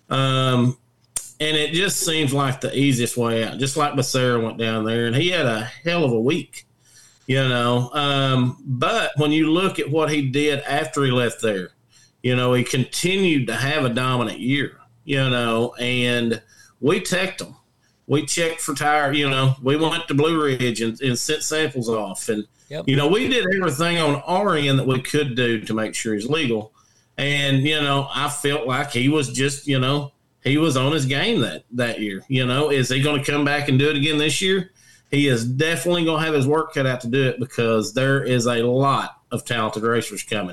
Um, and it just seems like the easiest way out, just like Becerra went down there, and he had a hell of a week, you know. Um, but when you look at what he did after he left there, you know, he continued to have a dominant year, you know, and we teched him. We checked for tire, you know, we went to Blue Ridge and, and sent samples off. And, yep. you know, we did everything on our end that we could do to make sure he's legal. And, you know, I felt like he was just, you know, he was on his game that, that year. You know, is he going to come back and do it again this year? He is definitely going to have his work cut out to do it, because there is a lot of talented racers coming.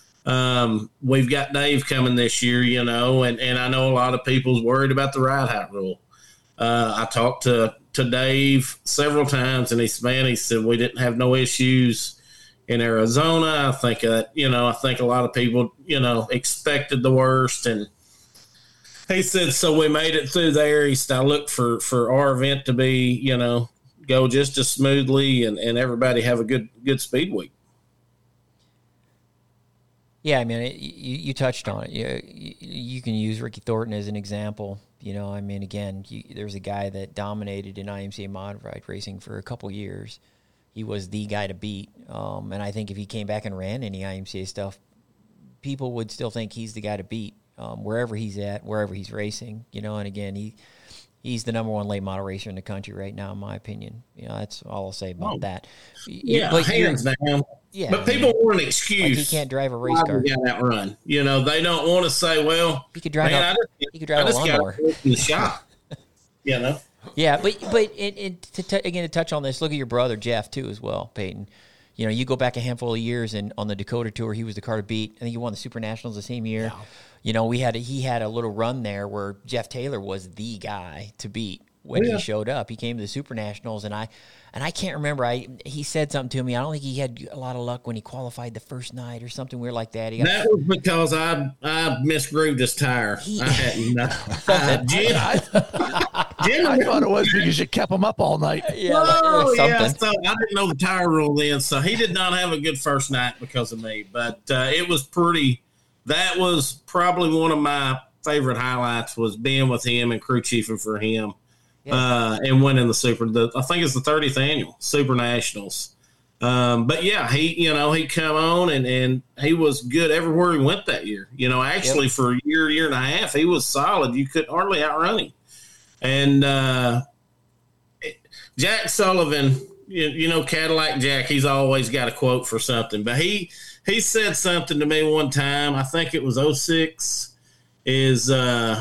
Um, we've got Dave coming this year, you know, and, and I know a lot of people's worried about the ride height rule. Uh, I talked to, to Dave several times, and he's, man, he said we didn't have no issues in Arizona. I think that, you know, I think a lot of people, you know, expected the worst. And he said, so we made it through there. He said, I look for, for our event to be, you know, go just as smoothly and, and everybody have a good, good speed week. Yeah, I mean, it, you, you touched on it. You, you, you can use Ricky Thornton as an example. You know, I mean, again, you, there's a guy that dominated in I M C A modified racing for a couple years. He was the guy to beat. Um, and I think if he came back and ran any I M C A stuff, people would still think he's the guy to beat um, wherever he's at, wherever he's racing. You know, and again, he he's the number one late model racer in the country right now, in my opinion. You know, that's all I'll say about oh. that. Yeah, but hands down. Yeah, but people I mean, want an excuse. Like he can't drive a race car. He got outrun. You know, they don't want to say, well, he could drive, man, a, I just, he could drive I a just lawnmower. got in the shop. You know? Yeah, but but it, it, to t- again, to touch on this, look at your brother, Jeff, too, as well, Peyton. You know, you go back a handful of years, and on the Dakota Tour, he was the car to beat. I think he won the Super Nationals the same year. Yeah. You know, we had a, he had a little run there where Jeff Taylor was the guy to beat when yeah. he showed up. He came to the Super Nationals, and I and I can't remember. I he said something to me. I don't think he had a lot of luck when he qualified the first night or something weird like that. He got, that was because I I misgrooved his tire. He, I hadn't. Uh, Jim, I, Jim, I thought it was because you kept him up all night. Yeah, oh, something. yeah. So I didn't know the tire rule then, so he did not have a good first night because of me. But uh, it was pretty. That was probably one of my favorite highlights, was being with him and crew chiefing for him. Yeah. Uh, and winning the super, the, I think it's the thirtieth annual Super Nationals. Um, but yeah, he, you know, he come on and, and he was good everywhere he went that year. You know, actually yep. for a year, year and a half, he was solid. You could hardly outrun him. And uh, Jack Sullivan, you, you know, Cadillac Jack, he's always got a quote for something. But he he said something to me one time. I think it was oh six is uh,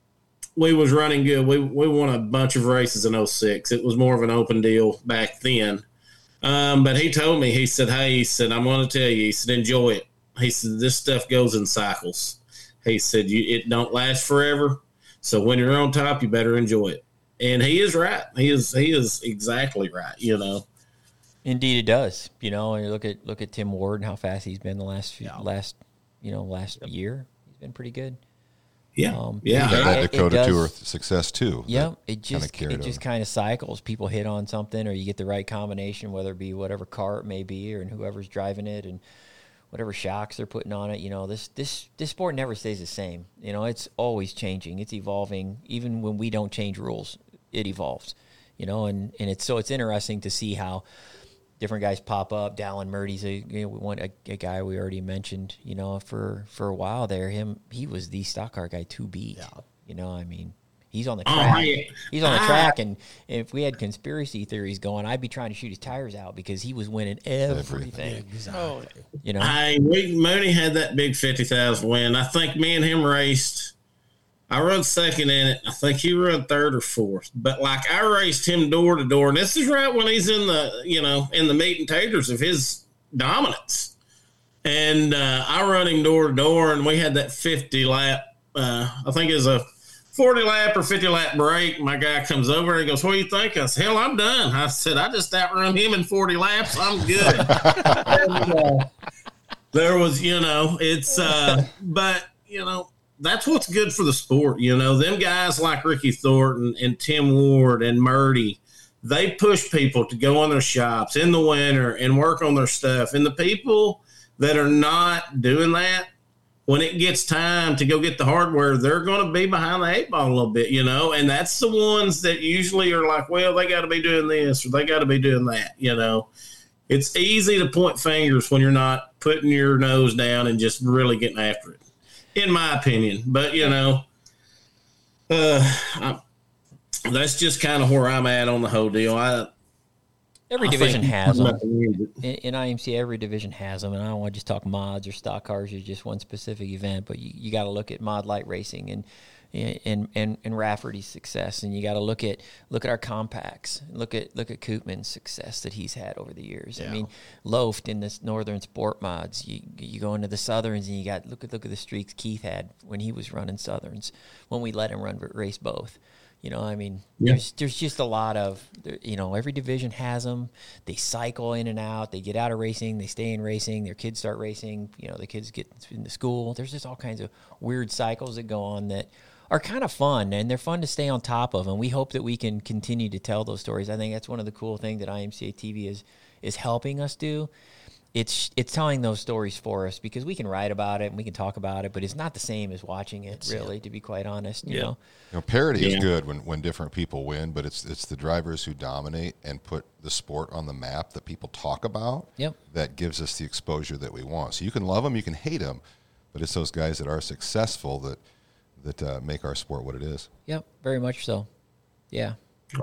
we was running good. We we won a bunch of races in oh six. It was more of an open deal back then. Um, but he told me, he said, hey, he said, I'm going to tell you, he said, enjoy it. He said, this stuff goes in cycles. He said, you, it don't last forever. So when you're on top, you better enjoy it. And he is right. He is he is exactly right, you know. Indeed, it does. You know, and you look at look at Tim Ward and how fast he's been the last few, Yeah. last you know last yep. year. He's been pretty good. Yeah, um, yeah. Got that it, Dakota it Tour success too. Yeah, it just kinda it just kind of cycles. People hit on something, or you get the right combination, whether it be whatever car it may be, or and whoever's driving it, and whatever shocks they're putting on it. You know, this this this sport never stays the same. You know, it's always changing. It's evolving. Even when we don't change rules, it evolves. You know, and, and it's so it's interesting to see how different guys pop up. Dallin Murdy's a you know, one a, a guy we already mentioned. You know, for for a while there, him he was the stock car guy to beat. Yeah. You know, I mean, he's on the track. Oh, yeah. He's on the track, and if we had conspiracy theories going, I'd be trying to shoot his tires out because he was winning everything. Exactly. You know, I we Mooney had that big fifty thousand win. I think me and him raced. I run second in it. I think he run third or fourth. But like I raced him door to door, and this is right when he's in the you know in the meat and taters of his dominance. And uh, I run him door to door, and we had that fifty lap. Uh, I think it was a forty lap or fifty lap break. My guy comes over and he goes, "What do you think?" I said, "Hell, I'm done." I said, "I just outrun him in forty laps. I'm good." and, uh, there was, you know, it's, uh, but you know. That's what's good for the sport. You know, them guys like Ricky Thornton and Tim Ward and Murdy, they push people to go in their shops in the winter and work on their stuff. And the people that are not doing that, when it gets time to go get the hardware, they're going to be behind the eight ball a little bit, you know, and that's the ones that usually are like, well, they got to be doing this or they got to be doing that, you know. It's easy to point fingers when you're not putting your nose down and just really getting after it. In my opinion, but you know, uh, I, that's just kind of where I'm at on the whole deal. I every I division has them. in, in I M C. Every division has them, and I don't want to just talk mods or stock cars or just one specific event. But you, you got to look at Mod Light Racing and and and and Rafferty's success, and you got to look at look at our compacts. Look at look at Koopman's success that he's had over the years. Yeah. I mean, Loft in this Northern Sport Mods. You you go into the Southerns, and you got look at look at the streaks Keith had when he was running Southerns. When we let him run race both. You know, I mean, yeah. there's there's just a lot of, you know, every division has them. They cycle in and out. They get out of racing. They stay in racing. Their kids start racing. You know, the kids get into school. There's just all kinds of weird cycles that go on that are kind of fun, and they're fun to stay on top of, and we hope that we can continue to tell those stories. I think that's one of the cool things that I M C A T V is is helping us do. It's it's telling those stories for us because we can write about it and we can talk about it, but it's not the same as watching it, really, to be quite honest. You yeah. know, you know, parity yeah. is good when, when different people win, but it's it's the drivers who dominate and put the sport on the map that people talk about. Yep. That gives us the exposure that we want. So you can love them, you can hate them, but it's those guys that are successful that that uh, make our sport what it is. Yep, very much so. Yeah.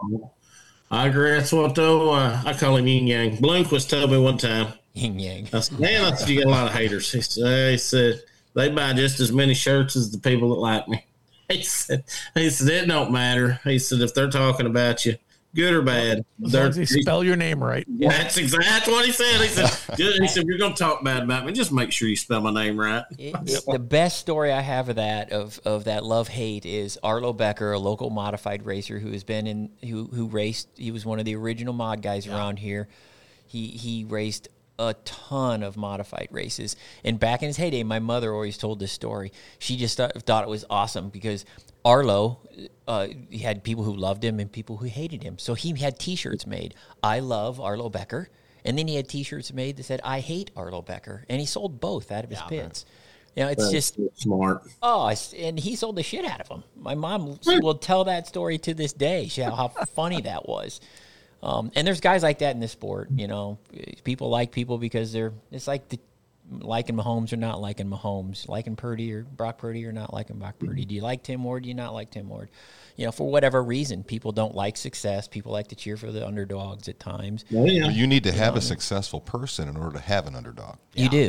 I agree. That's what, though, uh, I call him yin yang. Bloomquist told me one time. Yin yang. I said, man, I said, you got a lot of haters. He said, he said, they buy just as many shirts as the people that like me. He said, he said, it don't matter. He said, if they're talking about you, good or bad. As long as they spell your name right. That's exactly what he said. He said, he said, you're going to talk bad about me. Just make sure you spell my name right. It, it, the best story I have of that, of, of that love-hate, is Arlo Becker, a local modified racer who has been in, who, who raced, he was one of the original mod guys yeah. around here. He, he raced a ton of modified races. And back in his heyday, my mother always told this story. She just thought, thought it was awesome because Arlo, uh, he had people who loved him and people who hated him. So he had T-shirts made. I love Arlo Becker. And then he had T-shirts made that said, I hate Arlo Becker. And he sold both out of his yeah, pits. Man. You know, it's That's just smart. Oh, and he sold the shit out of them. My mom will tell that story to this day. She, how funny that was. Um, and there's guys like that in this sport. You know, people like people because they're. It's like the, liking Mahomes or not liking Mahomes, liking Purdy or Brock Purdy or not liking Brock Purdy. Do you like Tim Ward? Do you not like Tim Ward? You know, for whatever reason, people don't like success. People like to cheer for the underdogs at times. Oh, yeah. You need to have you know, a successful person in order to have an underdog. You yeah. do.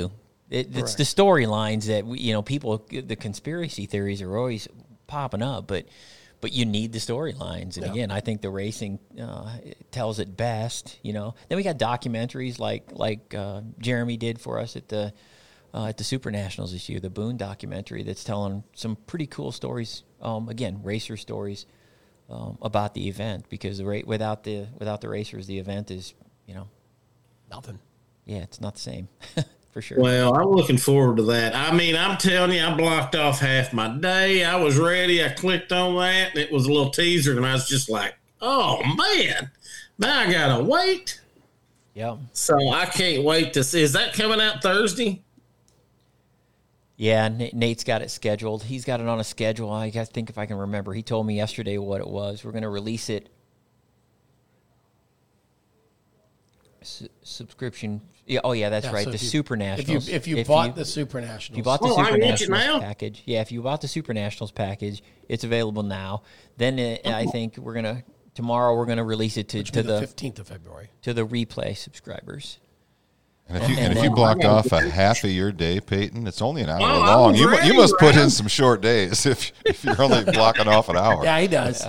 It, it's the storylines that we, you know, people. The conspiracy theories are always popping up, but but you need the storylines. And Yeah. again, I think the racing uh, tells it best. You know, then we got documentaries like like uh, Jeremy did for us at the uh, at the Super Nationals this year, the Boone documentary that's telling some pretty cool stories. Um, again, racer stories um, about the event, because the ra- without the without the racers, the event is, you know, Nothing. yeah, it's not the same. For sure. Well, I'm looking forward to that. I mean, I'm telling you, I blocked off half my day. I was ready. I clicked on that, and it was a little teaser, and I was just like, oh, man, now I got to wait. Yeah. So I can't wait to see. Is that coming out Thursday? Yeah, N- Nate's got it scheduled. He's got it on a schedule. I gotta think if I can remember. He told me yesterday what it was. We're going to release it. S- subscription. Yeah, oh, yeah, that's Yeah, right. so the if you- Super Nationals. If you if you bought the Super Nationals, If you bought the Oh, I Super can watch it Nationals now? package, yeah, if you bought the Super Nationals package, it's available now. Then it, I think we're gonna tomorrow we're gonna release it to, which to will be the the fifteenth of February. to the replay subscribers. And if you, And and if then- you block off a half of your day, Peyton, it's only an hour Oh, I long. was You, mu- you ready, must put in Ralph. some short days if, if you're only blocking off an hour. Yeah, he does.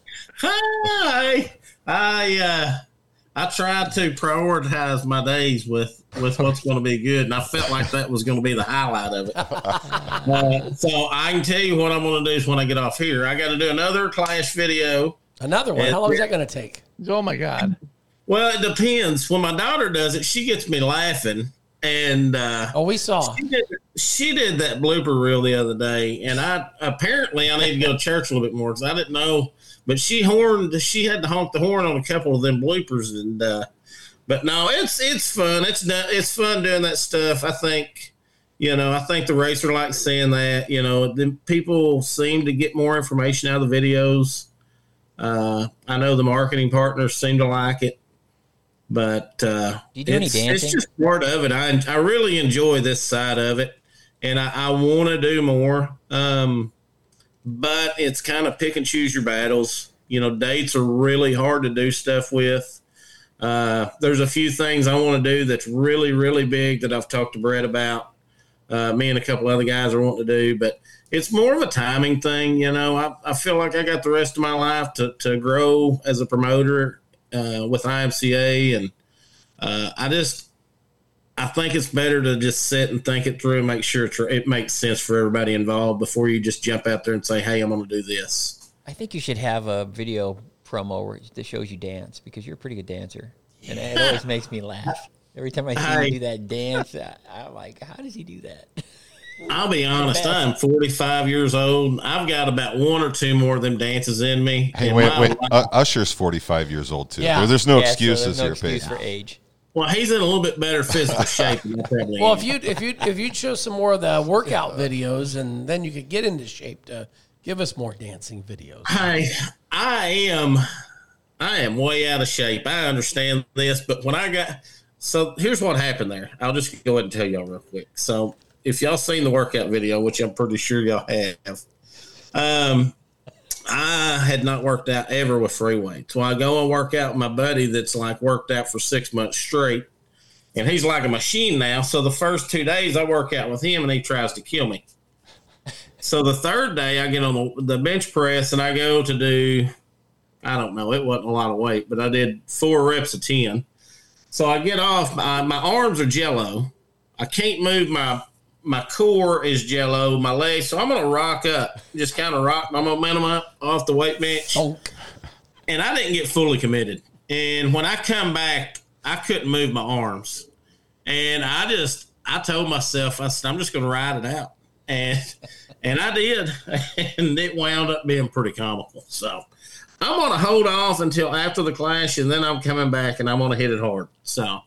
Hi. I uh, I tried to prioritize my days with, with what's going to be good, and I felt like that was going to be the highlight of it. Uh, so I can tell you what I'm going to do is when I get off here, I got to do another Clash video. Another one. How long is that going to take? Oh my God. Well, it depends. When my daughter does it, she gets me laughing, and uh, Oh, we saw. she did, she did that blooper reel the other day, and I apparently I need to go to church a little bit more because I didn't know. But she horned. She had to honk the horn on a couple of them bloopers, and uh, but no, it's it's fun. It's done- it's fun doing that stuff. I think, you know, I think the racer likes seeing that. You know, the people seem to get more information out of the videos. Uh, I know the marketing partners seem to like it. But uh, Do you do any it's, dancing? it's just part of it. I I really enjoy this side of it, and I, I want to do more. Um, but it's kind of pick and choose your battles. You know, dates are really hard to do stuff with. Uh, there's a few things I want to do that's really, really big that I've talked to Brett about. Uh, me and a couple other guys are wanting to do, but it's more of a timing thing. You know, I, I feel like I got the rest of my life to, to grow as a promoter uh, with I M C A, and uh, I just I think it's better to just sit and think it through and make sure it's, it makes sense for everybody involved before you just jump out there and say, hey, I'm going to do this. I think you should have a video promo where, that shows you dance, because you're a pretty good dancer, and it always makes me laugh. Every time I see I- you do that dance, I, I'm like, how does he do that? I'll be honest, I'm forty-five years old. I've got about one or two more of them dances in me. Hey, And wait, my wait. life- Uh, Usher's forty-five years old, too. Yeah. There- There's no Yeah, so excuses there's no here, excuse Peyton. for age. Well, he's in a little bit better physical shape than I probably Well, am. if you if you if you show some more of the workout videos, and then you could get into shape to give us more dancing videos. I I am I am way out of shape. I understand this, but when I got so here's what happened there. I'll just go ahead and tell y'all real quick. So if y'all seen the workout video, which I'm pretty sure y'all have, um, I had not worked out ever with free weights. So I go and work out with my buddy that's like worked out for six months straight, and he's like a machine now. So the first two days I work out with him, and he tries to kill me. So the third day I get on the, the bench press and I go to do, I don't know, it wasn't a lot of weight, but I did four reps of ten. So I get off, my, my arms are jello. I can't move my my core is jello, my legs. So I'm going to rock up, just kind of rock my momentum up off the weight bench. Bonk. And I didn't get fully committed. And when I come back, I couldn't move my arms. And I just, I told myself, I said, I'm just going to ride it out. And and I did. And it wound up being pretty comical. So I'm going to hold off until after the Clash, and then I'm coming back, and I'm going to hit it hard. So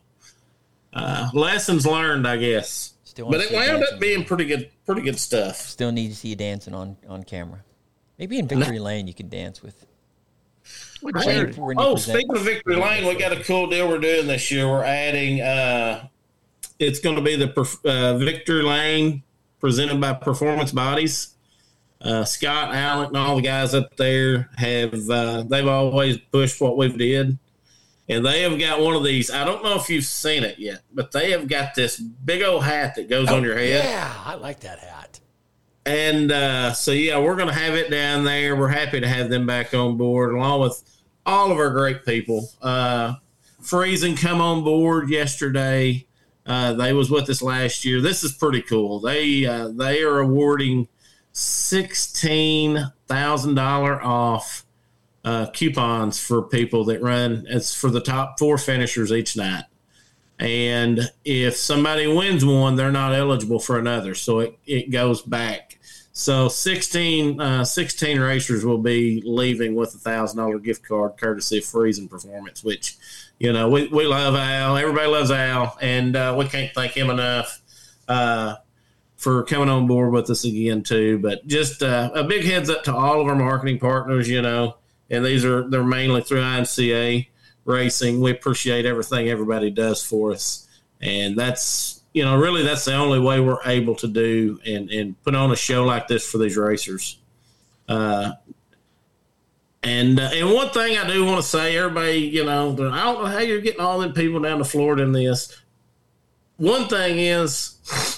uh, lessons learned, I guess. Still wanna But it see you wound dancing. up being pretty good, pretty good stuff. Still need to see you dancing on, on camera. Maybe in Victory Lane you can dance with. What When charity? you- when you Oh, present- speaking of Victory Lane, we got a cool deal we're doing this year. We're adding, uh, it's going to be the perf- uh, Victory Lane presented by Performance Bodies. Uh, Scott, Alec, and all the guys up there have, uh, they've always pushed what we've did. and they have got one of these. I don't know if you've seen it yet, but they have got this big old hat that goes Oh, on your head. Yeah, I like that hat. And uh, so, yeah, we're going to have it down there. We're happy to have them back on board, along with all of our great people. Uh, Friesen come on board yesterday. Uh, they was with us last year. This is pretty cool. They uh, they are awarding sixteen thousand dollars off uh, coupons for people that run. It's for the top four finishers each night. And if somebody wins one, they're not eligible for another. So it, it goes back. So sixteen, uh, sixteen racers will be leaving with a one thousand dollars gift card courtesy of Friesen Performance, which, you know, we, we love Al. Everybody loves Al, and uh, we can't thank him enough uh, for coming on board with us again, too. But just uh, a big heads up to all of our marketing partners, you know, and these are they're mainly through I M C A Racing. We appreciate everything everybody does for us, and that's, you know, really that's the only way we're able to do and, and put on a show like this for these racers. Uh, and uh, and one thing I do want to say, everybody, you know, I don't know how you're getting all them people down to Florida in this. One thing is,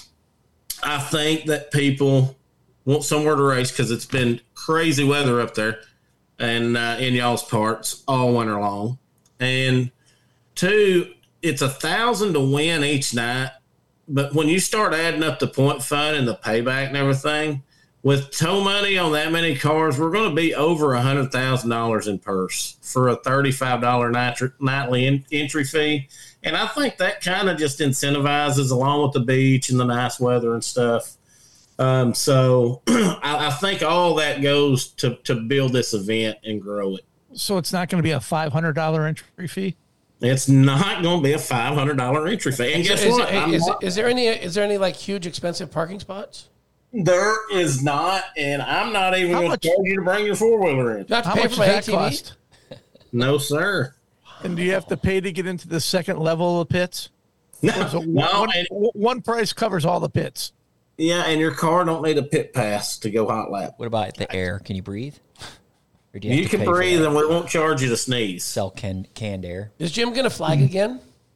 I think that people want somewhere to race because it's been crazy weather up there and uh, in y'all's parts all winter long. And two, it's a thousand to win each night. But when you start adding up the point fund and the payback and everything, with tow money on that many cars, we're going to be over one hundred thousand dollars in purse for a thirty-five dollars nitri- nightly in- entry fee. And I think that kind of just incentivizes, along with the beach and the nice weather and stuff. Um, so I, I think all that goes to, to build this event and grow it. So it's not going to be a five hundred dollars entry fee? It's not going to be a five hundred dollars entry fee. And guess is, what? Is, is, not, is there any is there any like huge expensive parking spots? there is not, and I'm not even How going much- to charge you to bring your four-wheeler in. Do I have to How pay much for my does that A T V? cost? No, sir. And do you have to pay to get into the second level of pits? No, So no, one, and, one price covers all the pits. yeah, and your car don't need a pit pass to go hot lap. What about the air? Can you breathe? Or do you, You have to can pay for breathe, that? and we won't charge you to sneeze. Sell can, canned air. Is Jim going to flag again?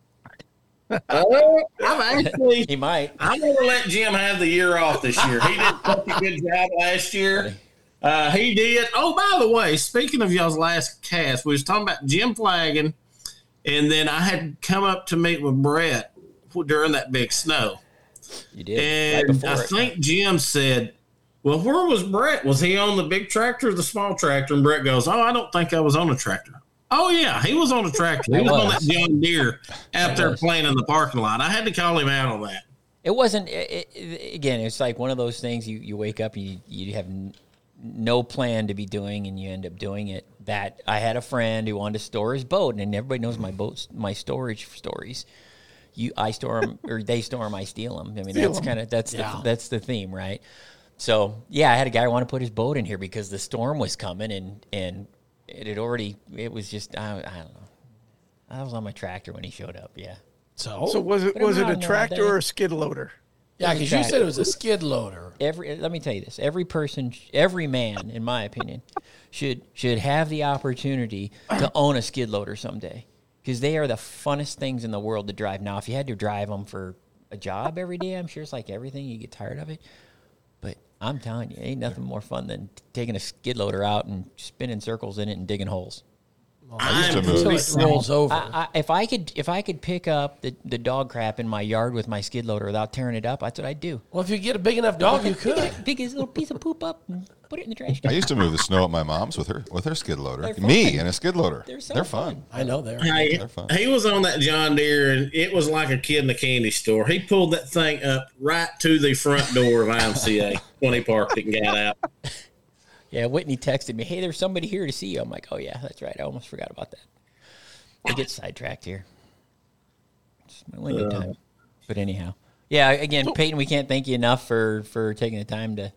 Oh, I'm actually, He might. I'm going to let Jim have the year off this year. He did such a good job last year. Uh, he did. Oh, by the way, speaking of y'all's last cast, we was talking about Jim flagging, and then I had come up to meet with Brett during that big snow. You did. And right before I it. think Jim said, well, where was Brett? Was he on the big tractor or the small tractor? And Brett goes, oh, I don't think I was on a tractor. Oh, yeah, he was on a tractor. He I was, on was. that John Deere out I there was. playing in the parking lot. I had to call him out on that. It wasn't. It, it, again, it's like one of those things. You, you wake up, and you you have n- no plan to be doing, and you end up doing it. That I had a friend who wanted to store his boat, and everybody knows my boats, my storage stories. You, I store them, or they store them. I steal them. I mean, Steal that's 'em. kind of that's Yeah. the, that's the theme, right? So yeah, I had a guy want to put his boat in here because the storm was coming, and and it had already. It was just I, I don't know. I was on my tractor when he showed up. Yeah. So, So was it Put 'em was it a around all day. tractor or a skid loader? yeah, because you said it was a skid loader. Every let me tell you this: every person, every man, in my opinion, should should have the opportunity to own a skid loader someday, because they are the funnest things in the world to drive. Now, if you had to drive them for a job every day, I'm sure it's like everything, you get tired of it. But I'm telling you, ain't nothing more fun than taking a skid loader out and spinning circles in it and digging holes. I used to I'm move. Until pretty it rolls over. I, I, if I could, if I could pick up the, the dog crap in my yard with my skid loader without tearing it up, that's what I'd do. well, if you get a big enough dog, you could. Pick his little piece of poop up and put it in the trash I can. used to move the snow at my mom's with her with her skid loader. They're fun. Me and a skid loader. They're so They're fun. fun. I know there. Hey, They're fun. he was on that John Deere, and it was like a kid in a candy store. He pulled that thing up right to the front door of I M C A when he parked it and got out. Yeah, Whitney texted me, "Hey, there's somebody here to see you." I'm like, "Oh yeah, that's right. I almost forgot about that." I get sidetracked here. It's my window time. But anyhow, yeah. Again, Peyton, we can't thank you enough for for taking the time to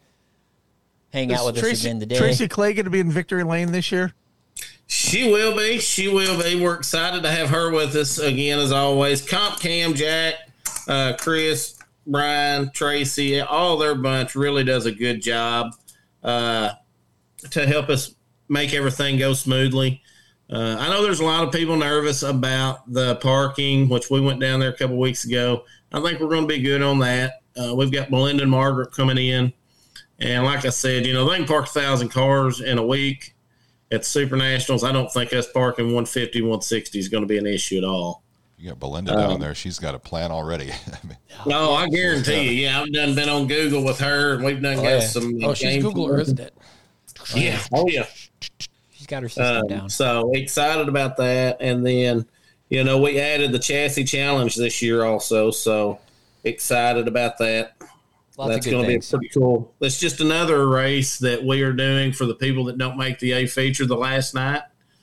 hang out Is with us Tracy, again today. Tracy Clay going to be in Victory Lane this year? She will be. She will be. We're excited to have her with us again, as always. Comp Cam, Jack, uh, Chris, Brian, Tracy, all their bunch really does a good job uh, to help us make everything go smoothly. Uh, I know there's a lot of people nervous about the parking, which we went down there a couple weeks ago. I think we're going to be good on that. Uh, we've got Belinda and Margaret coming in. And like I said, you know, they can park one thousand cars in a week at the Super Nationals. I don't think us parking one fifty, one sixty is going to be an issue at all. You got Belinda down um, there. She's got a plan already. I mean, no, I guarantee you. Yeah, I've done been on Google with her, and we've done oh, got yeah. some. Oh, she's Googler, isn't it? Yeah. Oh, yeah. She's got her system um, down. So excited about that. And then, you know, we added the Chassis Challenge this year also. So excited about that. Lots That's going to be pretty cool. It's just another race that we are doing for the people that don't make the A feature the last night.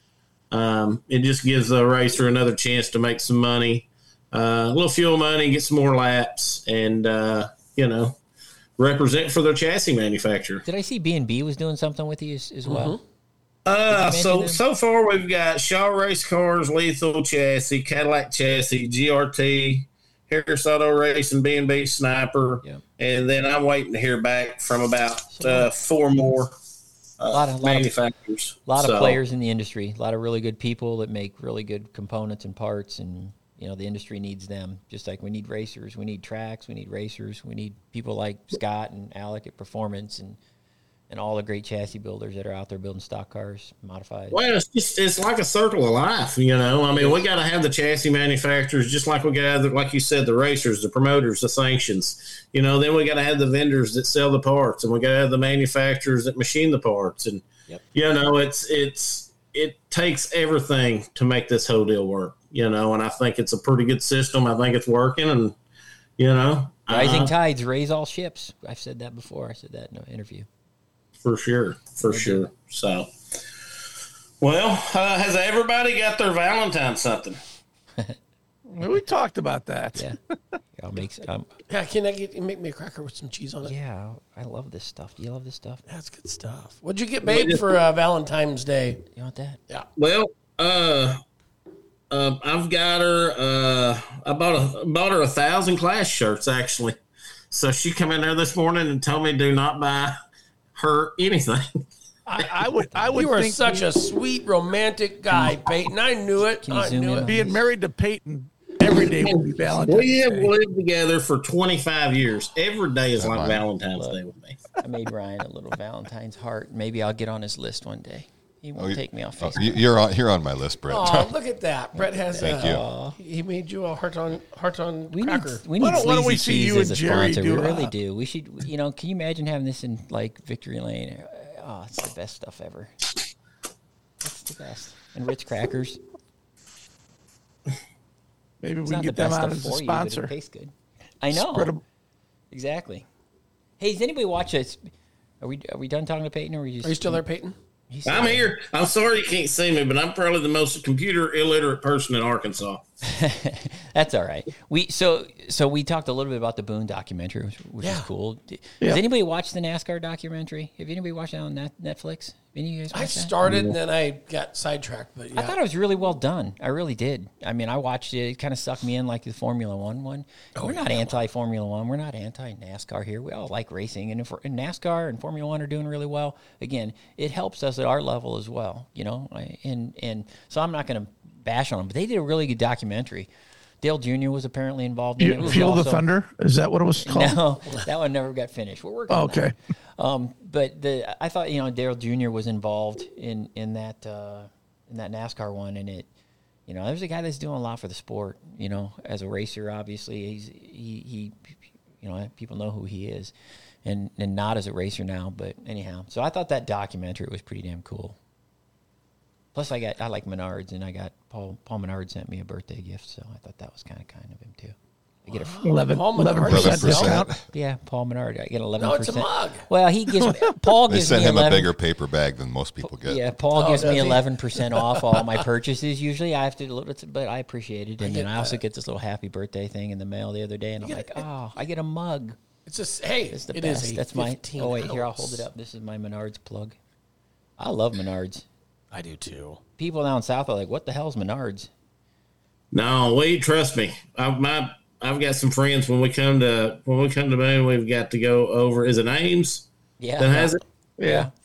Um, it just gives the racer another chance to make some money, uh, a little fuel money, get some more laps, and, uh, you know, represent for their chassis manufacturer. Did I see B and B was doing something with you as, as well? Mm-hmm. Uh, so, them? so far we've got Shaw Race Cars, Lethal Chassis, Cadillac Chassis, G R T, Harris Auto Racing, B and B Sniper, yep. and then I'm waiting to hear back from about uh, four more uh, a lot of, manufacturers. A lot of so, players in the industry, a lot of really good people that make really good components and parts, and you know the industry needs them. Just like we need racers, we need tracks, we need racers, we need people like Scott and Alec at Performance, and and all the great chassis builders that are out there building stock cars, modified. Well, it's just it's like a circle of life, you know. I mean, we got to have the chassis manufacturers, just like we got, like you said, the racers, the promoters, the sanctions. You know, then we got to have the vendors that sell the parts, and we got to have the manufacturers that machine the parts, and yep. you know, it's it's it takes everything to make this whole deal work. You know, and I think it's a pretty good system. I think it's working, and you know, rising uh, tides raise all ships. I've said that before. I said that in an interview. For sure, for sure. So, well, uh, has everybody got their Valentine something? We talked about that. Yeah, I'll make. Um, Yeah, can I get make me a cracker with some cheese on it? yeah, I love this stuff. Do you love this stuff? That's good stuff. What'd you get, babe, for uh, Valentine's Day? You want that? Yeah. Well, uh, uh, I've got her. Uh, I bought a bought her a thousand class shirts actually. So she come in there this morning and told me do not buy her anything. I, I would. I would. You are think such a sweet, romantic guy, Peyton. I knew it. Can you I zoom knew in it. on being married to Peyton every day would be Valentine's We have Day. lived together for twenty-five years. Every day is like Wow. Valentine's Look. Day with me. I made Ryan a little Valentine's heart. Maybe I'll get on his list one day. He won't Oh, you- take me off oh, Facebook. you- you're on you're on my list, Brett. Oh, look at that. Brett has Thank a, He made you a heart on heart on We need, cracker. we Why need don't- why don't we Sleazy see Cheese you as a and Jerry sponsor. do We a- really do. We should, you know, can you imagine having this in like Victory Lane? Oh, it's the best stuff ever. It's the best. And Ritz crackers. Maybe It's we not can the get them best out stuff as a for you, but sponsor. it tastes good. I know. Spread 'em- Exactly. Hey, does anybody watch this? Are we are we done talking to Peyton, or are we just? Are you still there, Peyton? He's still I'm there. here. I'm sorry you can't see me, but I'm probably the most computer illiterate person in Arkansas. That's all right. We so so we talked a little bit about the Boone documentary, which, which is Yeah. cool. Does Yeah. anybody watch the NASCAR documentary? Have anybody watched it on Net- Netflix? Any of you guys I watch that? started and then I got sidetracked, but yeah. I thought it was really well done. I really did. I mean, I watched it. It kind of sucked me in like the Formula One one. We're not anti-Formula One. We're not anti-NASCAR here. We all like racing. And if we're, and NASCAR and Formula One are doing really well, again, it helps us at our level as well, you know? I- And, and so I'm not going to bash on them, but they did a really good documentary. Dale Junior was apparently involved in it. It was Feel the also- Thunder? Is that what it was called? No, that one never got finished. We're working Oh, on that. okay. Um, but the I thought you know Dale Junior was involved in in that uh, in that NASCAR one, and it you know there's a guy that's doing a lot for the sport. You know, as a racer, obviously he's he he you know people know who he is, and and not as a racer now. But anyhow, so I thought that documentary was pretty damn cool. Plus, I got I like Menards, and I got Paul Paul Menard sent me a birthday gift, so I thought that was kind of kind of him too. I get a eleven Paul Menard. percent eleven discount. percent. yeah, Paul Menard. I get eleven No, percent. it's a mug. Well, he gives me, Paul They gives sent me him a eleven. bigger paper bag than most people get. Yeah, Paul Oh, gives does me he? eleven percent off all my purchases. Usually, I have to, a little bit, but I appreciate it. And get then I also that. get this little happy birthday thing in the mail the other day, and I'm get like, it. oh, I get a mug. It's just hey, It's the it best. is a That's my. fifteen Oh wait, here I'll ounce. hold it up. This is my Menards plug. I love Menards. I do too. People down south are like, "What the hell's Menards?" No, we trust me. I, my I've got some friends when we come to when we come to Boone, we've got to go over. Is it Ames Yeah, that has it? Yeah.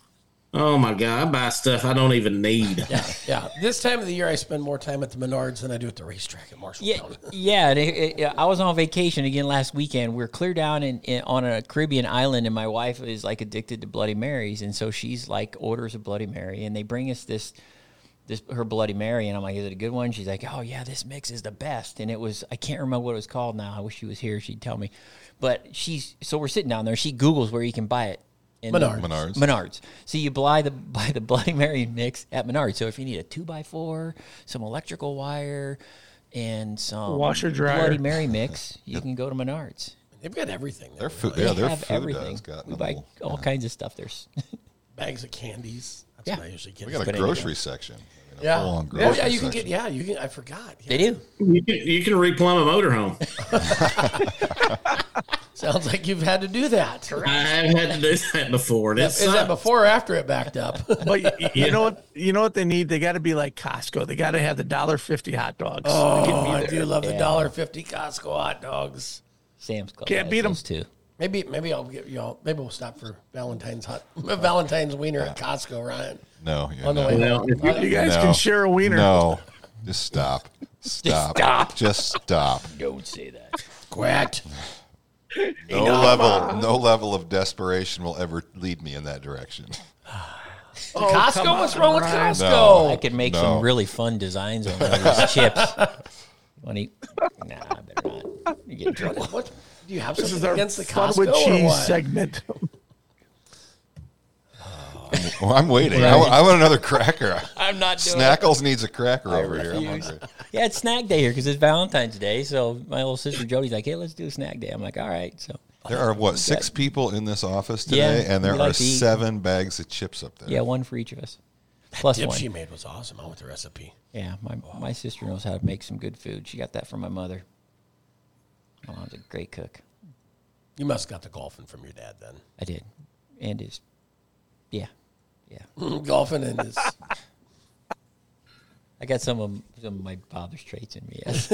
Oh my God, I buy stuff I don't even need. Yeah, yeah. This time of the year, I spend more time at the Menards than I do at the racetrack at Marshall Yeah, County. yeah. and it- it- I was on vacation again last weekend. We're clear down in, in on a Caribbean island, and my wife is like addicted to Bloody Marys, and so she's like orders a Bloody Mary, and they bring us this this her Bloody Mary, and I'm like, is it a good one? She's like, oh yeah, this mix is the best, and it was I can't remember what it was called now. I wish she was here; she'd tell me. But she's so we're sitting down there. She Googles where you can buy it. in Menards. Menards. Menards. So you buy the buy the Bloody Mary mix at Menards. So if you need a two by four, some electrical wire, and some Washer dryer. Bloody Mary mix, you can go to Menards. They've got everything. Their There, food, They yeah, their have food everything. has got We a buy little- all kinds of stuff. There's bags of candies. That's Yeah. what I usually get. We got a But grocery section. I mean, a yeah. full-on Oh, grocery yeah, you can section. get. Yeah, you can. I forgot. Yeah. they do. You can, you can replumb a motorhome. Sounds like you've had to do that. I have had to do that before. It Is that sucks. before or after it backed up? But you, you know what? You know what they need? They got to be like Costco. They got to have the dollar fifty hot dogs. Oh, I do love the Yeah. dollar fifty Costco hot dogs. Sam's Club Can't has beat 'em. those too. Maybe, maybe I'll get you all. Maybe we'll stop for Valentine's hot Valentine's wiener at Costco, Ryan. No, yeah, On the no. way Well, home. if you- You guys No. can share a wiener. No, just stop. Stop. stop. Just stop. Don't say that. Quit. No level, no level of desperation will ever lead me in that direction. Oh, Costco? come What's on, wrong with Ryan. Costco? No. I could make No. some really fun designs on one of these chips. Want to eat? Nah, I better not. You get in trouble. What? Do you have This is something our against the fun Costco with or cheese what? segment. Well, I'm waiting. I, want, I want another cracker. I'm not doing it. Snackles needs a cracker over here. I'm refuse. hungry. Yeah, it's snack day here because it's Valentine's Day. So my little sister Jody's like, "Hey, let's do snack day." I'm like, "All right." So There are what six people in this office today, Yeah, and there we like are to eat. seven bags of chips up there. yeah, one for each of us, plus Dip one. she made was awesome. I want the recipe. Yeah, my my sister knows how to make some good food. She got that from my mother. My mom's a great cook. You must got the golfing from your dad then. I did, and his, yeah, yeah. golfing and his. I got some of some of my father's traits in me. Yes.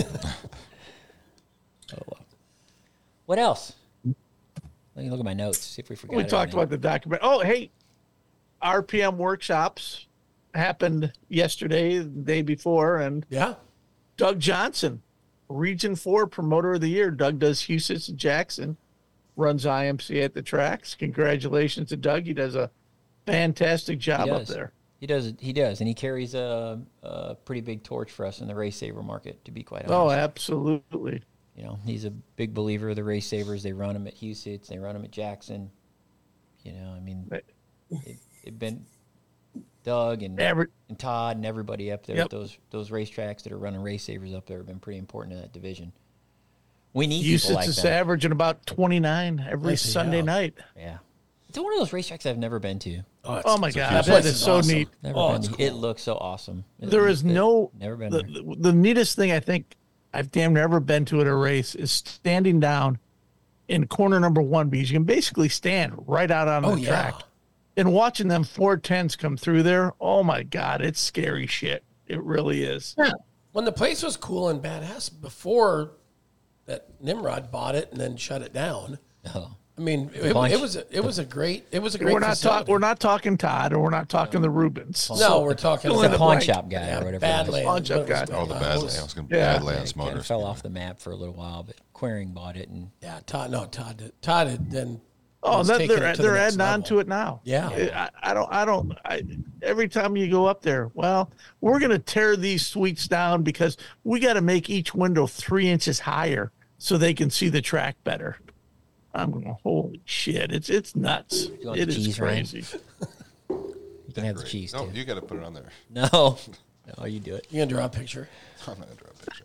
Oh well. What else? Let me look at my notes. See if we forgot. We talked anything. about the document. Oh, hey, R P M workshops happened yesterday, the day before, and Yeah. Doug Johnson, Region Four Promoter of the Year. Doug does Houston and Jackson, runs I M C A at the tracks. Congratulations to Doug. He does a fantastic job He up does. there. He does. He does, and he carries a, a pretty big torch for us in the race saver market. To be quite honest. Oh, absolutely. You know, he's a big believer of the race savers. They run them at Houston. They run them at Jackson. You know, I mean, Right. it, it been Doug and, Every, and Todd and everybody up there. Yep. At those those racetracks that are running race savers up there have been pretty important in that division. We need Houston's people like is that. averaging about twenty-nine every I see, Sunday yeah. night. Yeah, it's one of those racetracks I've never been to. it's- Oh my it's a God, huge- that place is so awesome. neat. Never Oh, been. it's to- cool. It looks so awesome. It- There is it- no never been the, there. the, the neatest thing I think I've damn never been to at a race is standing down in corner number one, because you can basically stand right out on Oh, the yeah. track and watching them four tens come through there. Oh my God, it's scary shit. It really is. When the place was cool and badass before that Nimrod bought it and then shut it down. Oh. I mean, it, Bunch. it was a, it was a great it was a great. We're not facility. talking. We're not talking Todd, or we're not talking the Rubens. No, we're talking Fill The in the pawn blank. shop guy Yeah, or whatever. it is. Badlands. Pawn shop What was guy. it? Oh, the Uh, Badlands. it was- I was going Yeah. Badlands Kind of Motors. fell off the map for a little while, but Queering bought it, and Yeah, Todd. No, Todd. Did, Todd had then. Oh, was that, taking they're it to the they're next adding on level. to it now. Yeah. I, I don't. I don't. I, every time you go up there, well, we're going to tear these suites down because we got to make each window three inches higher so they can see the track better. I'm going, holy shit! It's it's nuts. You want It the is cheese, Ryan? crazy. you can have the Great. cheese No, too. you got to put it on there. No, no, you do it. You gonna draw a picture? I'm not going to draw a picture.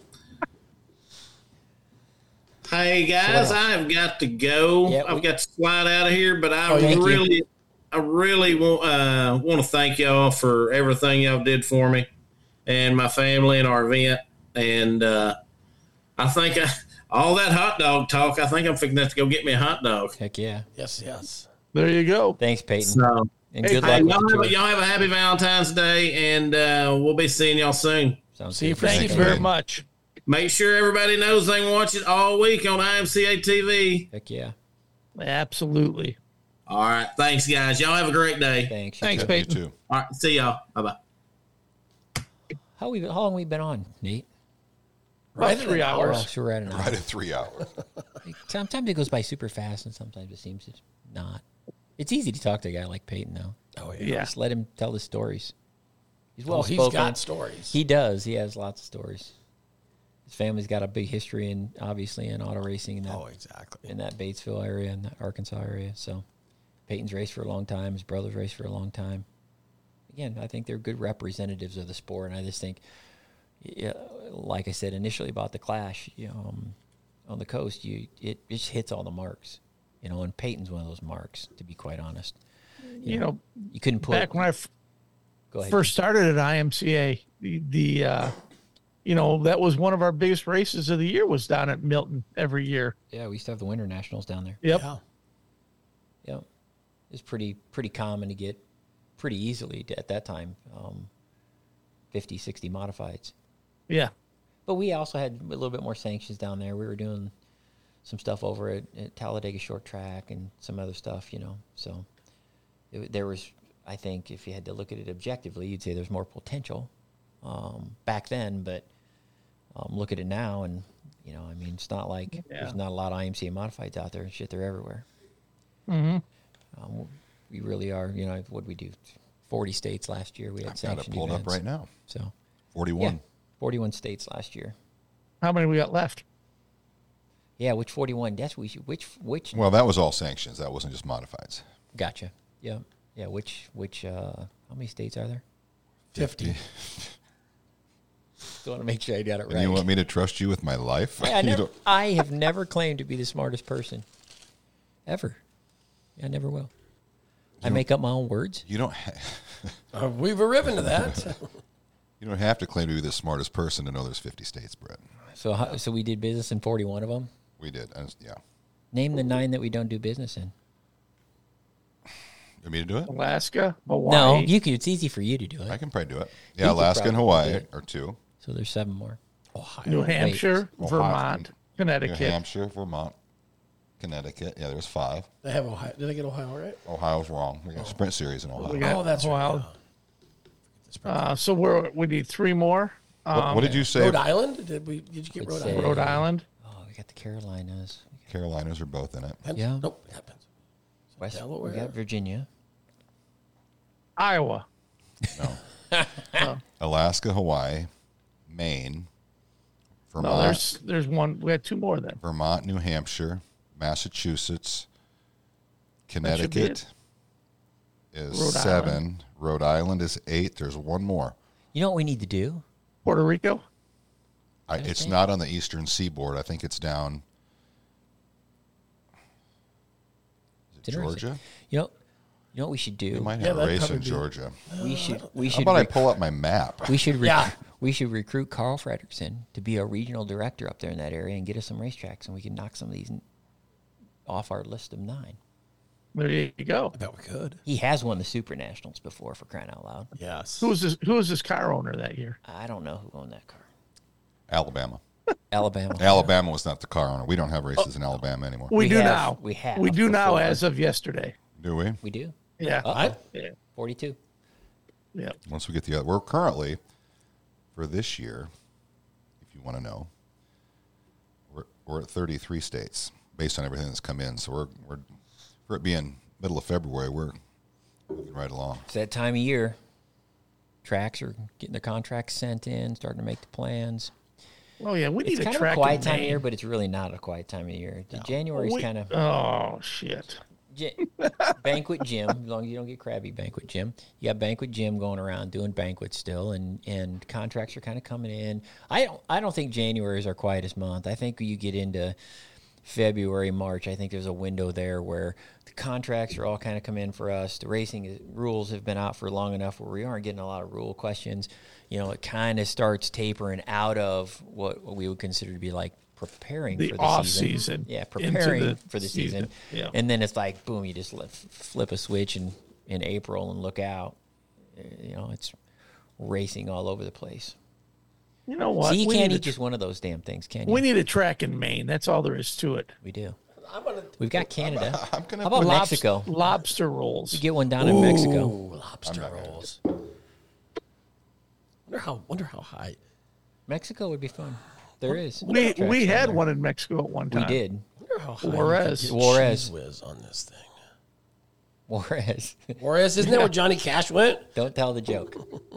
Hey guys, I've got to go. Yeah, we- I've got to slide out of here, but I Oh, thank you. really, I really want uh, want to thank y'all for everything y'all did for me and my family and our event. And uh, I think I, all that hot dog talk, I think I'm fixing to have to go get me a hot dog. Heck yeah! Yes, yes. There you go. Thanks, Peyton, So, and Hey, good hey, luck. y'all, with the have, tour. y'all have a happy Valentine's Day, and uh, we'll be seeing y'all soon. Sounds See you good. for Thank you Thank you. very much. Make sure everybody knows they can watch it all week on I M C A T V. Heck yeah! Absolutely. All right. Thanks, guys. Y'all have a great day. Thanks. Thanks, You Peyton. too. All right. See y'all. Bye bye. How we? How long we been on, Nate? About three Oh, hours. so we're at an hour. Right at three hours. Sometimes it goes by super fast, and sometimes it seems it's not. It's easy to talk to a guy like Peyton, though. Oh yeah. Yeah. Just let him tell the stories. He's well Well, he's spoken. got stories. He does. He has lots of stories. His family's got a big history in, obviously, in auto racing in that, Oh, exactly. in that Batesville area and that Arkansas area. So Peyton's raced for a long time. His brother's raced for a long time. Again, I think they're good representatives of the sport, and I just think, yeah, like I said initially about the Clash, you know, um, on the coast, you it, it just hits all the marks, you know. And Peyton's one of those marks, to be quite honest. You, You know, you couldn't put. back when I f- go ahead. first started at I M C A, the, the uh, you know, that was one of our biggest races of the year was down at Milton every year. Yeah, we used to have the Winter Nationals down there. Yep. Yeah. Yeah, it's pretty pretty common to get pretty easily to, at that time um, fifty, sixty modifieds. Yeah. But we also had a little bit more sanctions down there. We were doing some stuff over at, at Talladega Short Track and some other stuff, you know. So it, there was, I think, if you had to look at it objectively, you'd say there's more potential um, back then. But um, look at it now, and you know, I mean, it's not like Yeah. there's not a lot of I M C A modifieds out there. Shit, they're everywhere. Mm-hmm. Um, we really are. You know, what did we do? Forty states last year. We had I've got it sanctioned pulled up events. right now. So forty-one. yeah, forty-one states last year. How many we got left? Yeah, which forty-one? That's we should, which which. Well, that was all sanctions. That wasn't just modifieds. Gotcha. Yeah, yeah. Which which? Uh, how many states are there? Fifty. Still want to make sure I got it And right. you want me to trust you with my life? I, I, You never, don't- I have never claimed to be the smartest person, ever. I never will. I make up my own words. You don't. Ha- Uh, we've arrived to that. you don't have to claim to be the smartest person to know there's fifty states, Brett. So how, so we did business in forty-one of them. We did. I just, yeah. Name the nine that we don't do business in. You want me to do it? Alaska, Hawaii. No, you can. It's easy for you to do it. I can probably do it. You Yeah, could Alaska and probably Hawaii do it. are two. So there's seven more. Ohio. New Hampshire, Ohio. Vermont, New Connecticut. Hampshire, Vermont, Connecticut. Yeah, there's five. They have Ohio. Did I get Ohio right? Ohio's wrong. We got a sprint series in Ohio. We got Oh, that's Ohio. right. Uh, so we're we need three more. What, Um, what did you say? Rhode Island? Did we? Did you get Would Rhode say- Island? Rhode Island. Oh, we got the Carolinas. Carolinas are both in it. Pens- Yeah. Nope. Yeah, Pens- West. Delaware. We got Virginia. Iowa. No. Alaska, Hawaii, Maine, No, Vermont, there's there's one. We had two more then. Vermont, New Hampshire, Massachusetts, should be Connecticut is Rhode seven. Island. Rhode Island is eight. There's one more. You know what we need to do? Puerto Rico. I, it's Okay. not on the eastern seaboard. I think it's down. Is it It's interesting. Georgia? You know, you know what we should do? We might Yeah, have a that'd race in probably be- Georgia. we should. We How should. about I rec- pull up my map? we should. Rec- Yeah. We should recruit Carl Fredrickson to be a regional director up there in that area and get us some racetracks, and we can knock some of these n- off our list of nine. There you go. I bet we could. He has won the Super Nationals before, for crying out loud. Yes. Who was this? Who was this car owner that year? I don't know who owned that car. Alabama. Alabama. Alabama was not the car owner. We don't have races in Alabama anymore. We, We do have- now. we have We do now before. as of yesterday. Do we? We do. Yeah. Uh-oh. Yeah. forty-two. Yeah. Once we get the other, we're currently for this year, if you want to know, we're we're at thirty-three states based on everything that's come in. So we're we're for it being middle of February, we're moving right along. It's that time of year. Tracks are getting the contracts sent in, starting to make the plans. Oh yeah. We need It's a kind of a track in quiet time of Maine. year, but it's really not a quiet time of year. January's We- kind of Oh shit. J- Banquet Jim. As long as you don't get crabby, Banquet Jim. You got Banquet Jim going around doing banquets still, and, and contracts are kind of coming in. I don't I don't think January is our quietest month. I think you get into February, March. I think there's a window there where the contracts are all kind of come in for us. The racing is, rules have been out for long enough where we aren't getting a lot of rule questions. You know, it kind of starts tapering out of what, what we would consider to be like preparing The for the off season. season Yeah, into preparing the for the season. season. Yeah. And then it's like, boom, you just let, flip a switch in, in April and look out. Uh, You know, it's racing all over the place. You know what? See, you we can't need eat a, just one of those damn things, can you? We need a track in Maine. That's all there is to it. We do. I'm gonna. We've got Canada. I'm gonna How about put- Lobs- Mexico? Lobster rolls. We get one down in Mexico. Ooh, lobster I'm not gonna rolls. Wonder how. Wonder how high. Mexico would be fun. There is. We Attraction we had there. one in Mexico at one We time. did. Wonder how high. Juarez. You could get Juarez. Cheese whiz on this thing. Juarez. Juarez, isn't that where Johnny Cash went? Don't tell the joke.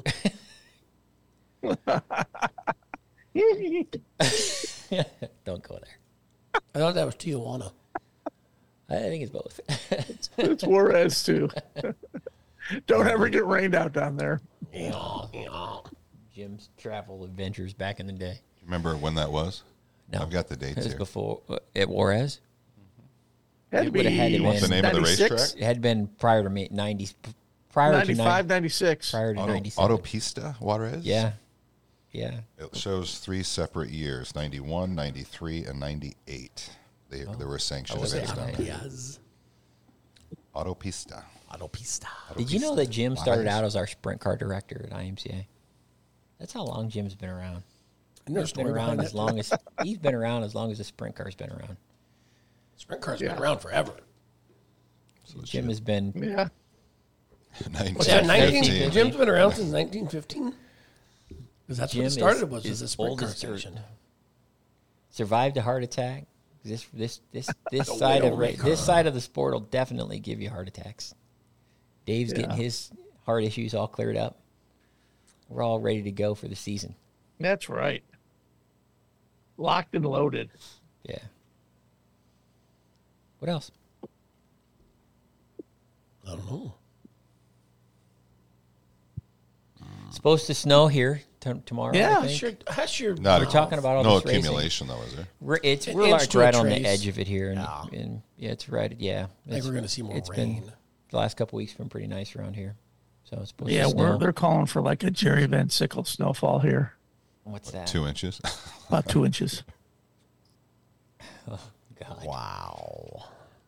Don't go there. I thought that was Tijuana. I think it's both. It's Juarez too. Don't ever get rained out down there. Yeah, yeah. Jim's travel adventures back in the day. Remember when that was? No, I've got the It dates was here. before uh, at Juarez. Had to It would've had to be been- What's the name of the ninety-six, racetrack? It had been prior to me nineties, prior to ninety-five, ninety, ninety-six. prior to Auto, ninety-seven. Autopista Juarez? Yeah, yeah. It shows three separate years, ninety-one, ninety-three, and ninety-eight. They, There were sanctioned was events it? down there. Yes. Autopista. Autopista. Did you know that Jim started Juarez. out as our sprint car director at I M C A? That's how long Jim's been around. Isn't there a He's been story around behind as that? long as he's been around as long as the sprint car's been around. Sprint car's Yeah. been around forever. Jim has been Yeah. What's that? nineteen nineteen Jim's been around since nineteen fifteen. Because that's Jim what it started is- was is as a sprint car oldest or- station. survived a heart attack. This this this this The side of ra- Widowmaker. this side of the sport will definitely give you heart attacks. Dave's getting Yeah. his heart issues all cleared up. We're all ready to go for the season. That's right. Locked and loaded. Yeah. What else? I don't know. It's supposed to snow here t- tomorrow. Yeah, I think. Sure, that's your. Not We're talking about all no this racing. accumulation, though, is there? We're, it's An we're inch like to a right on the trace. edge of it here, and Yeah. yeah, and, yeah it's right. Yeah, I think it's- we're going to see more it's rain. been the last couple weeks been pretty nice around here. So it's supposed Yeah, to we're snow. they're calling for like a Jerry Van Sickle snowfall here. What's that? Two inches. About two inches. God. Wow.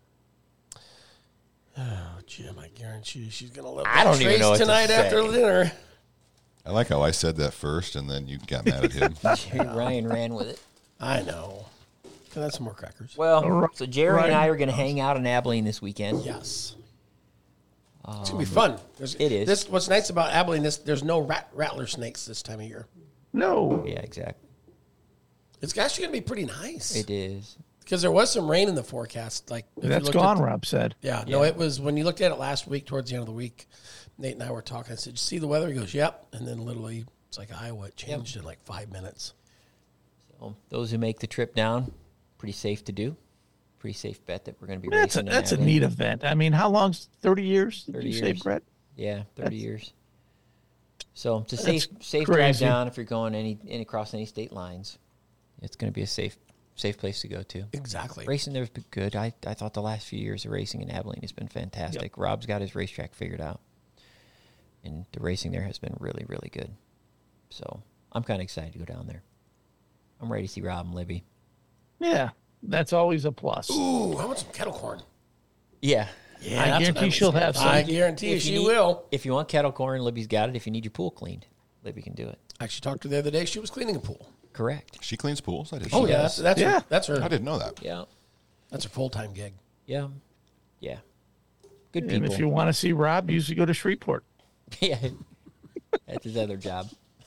Oh, Jim, I guarantee you she's going to live I don't even trace know what to tonight say. after dinner. I like how I said that first, and then you got mad at him. Jerry Ryan ran with it. I know. Can I have some more crackers? Well, Right. so Jerry Right. and I are going to hang out in Abilene this weekend. Yes. It's gonna be fun. There's, it is. This, what's nice about Abilene is there's no rat, rattler snakes this time of year. No. Yeah, exactly. It's actually gonna be pretty nice It is. because there was some rain in the forecast. Like if you That's looked gone, at- Rob said. Yeah, no, Yeah. it was when you looked at it last week towards the end of the week. Nate and I were talking. I said, "You see the weather?" He goes, "Yep." And then literally, it's like Iowa. It changed in like five minutes. So those who make the trip down, pretty safe to do. Pretty safe bet that we're going to be That's a, racing. in that's a Abilene. neat event. I mean, how long's thirty years? Did thirty you say, years. Brett? Yeah, thirty That's- years. So it's a That's safe safe drive crazy. down if you're going any, any across any state lines. It's going to be a safe safe place to go to. Exactly. Racing there's been good. I, I thought the last few years of racing in Abilene has been fantastic. Rob's got his racetrack figured out. And the racing there has been really, really good. So I'm kind of excited to go down there. I'm ready to see Rob and Libby. Yeah, that's always a plus. Ooh, I want some kettle corn. Yeah. Yeah, I that's what guarantee was she'll thinking. have some. I guarantee you If she need- will. If you want kettle corn, Libby's got it. If you need your pool cleaned, Libby can do it. I actually talked to her the other day. She was cleaning a pool. Correct. She cleans pools. I didn't. Oh know yeah, that. that's that's Yeah. her, that's I her didn't know that. Yeah. that's her full time gig. Yeah. Yeah. Good And people. if you want to see Rob, usually go to Shreveport. Yeah, that's his other job.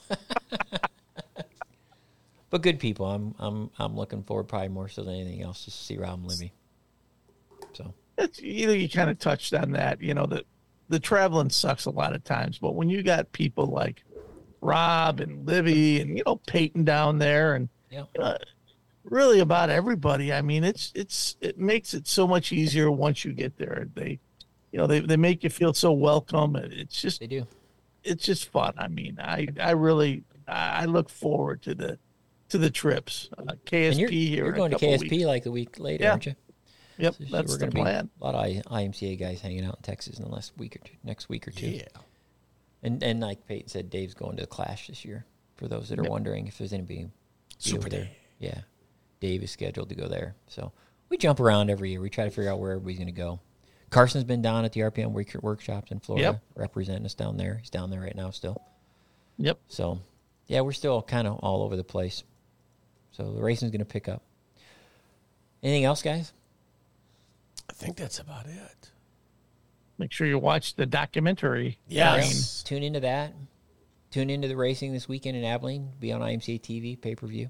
But good people. I'm I'm I'm looking forward probably more so than anything else just to see Rob and Libby. So It's, you know, you kind of touched on that. You know, that the traveling sucks a lot of times, but when you got people like Rob and Libby and you know Peyton down there and yeah, uh, really about everybody, I mean, it's it's it makes it so much easier once you get there. They, you know, they they make you feel so welcome. It's just they do. it's just fun. I mean, I I really I look forward to the to the trips. Uh, K S And P you're, here. you're in a going to couple K S P weeks. like a week later, Yeah. aren't you? Yep, So that's we're the gonna be plan. a lot of I- IMCA guys hanging out in Texas in the last week or two, next week or two. Yeah. And and like Peyton said, Dave's going to the Clash this year. For those that are Yep. wondering if there's anybody be Super over there. Day. Yeah, Dave is scheduled to go there. So we jump around every year. We try to figure out where everybody's going to go. Carson's been down at the R P M work- workshops in Florida, Yep. representing us down there. He's down there right now still. Yep. So yeah, we're still kind of all over the place. So the racing's going to pick up. Anything else, guys? think that's about it. Make sure you watch the documentary. Yes. Tune into that. Tune into the racing this weekend in Abilene. Be on I M C A T V, pay-per-view.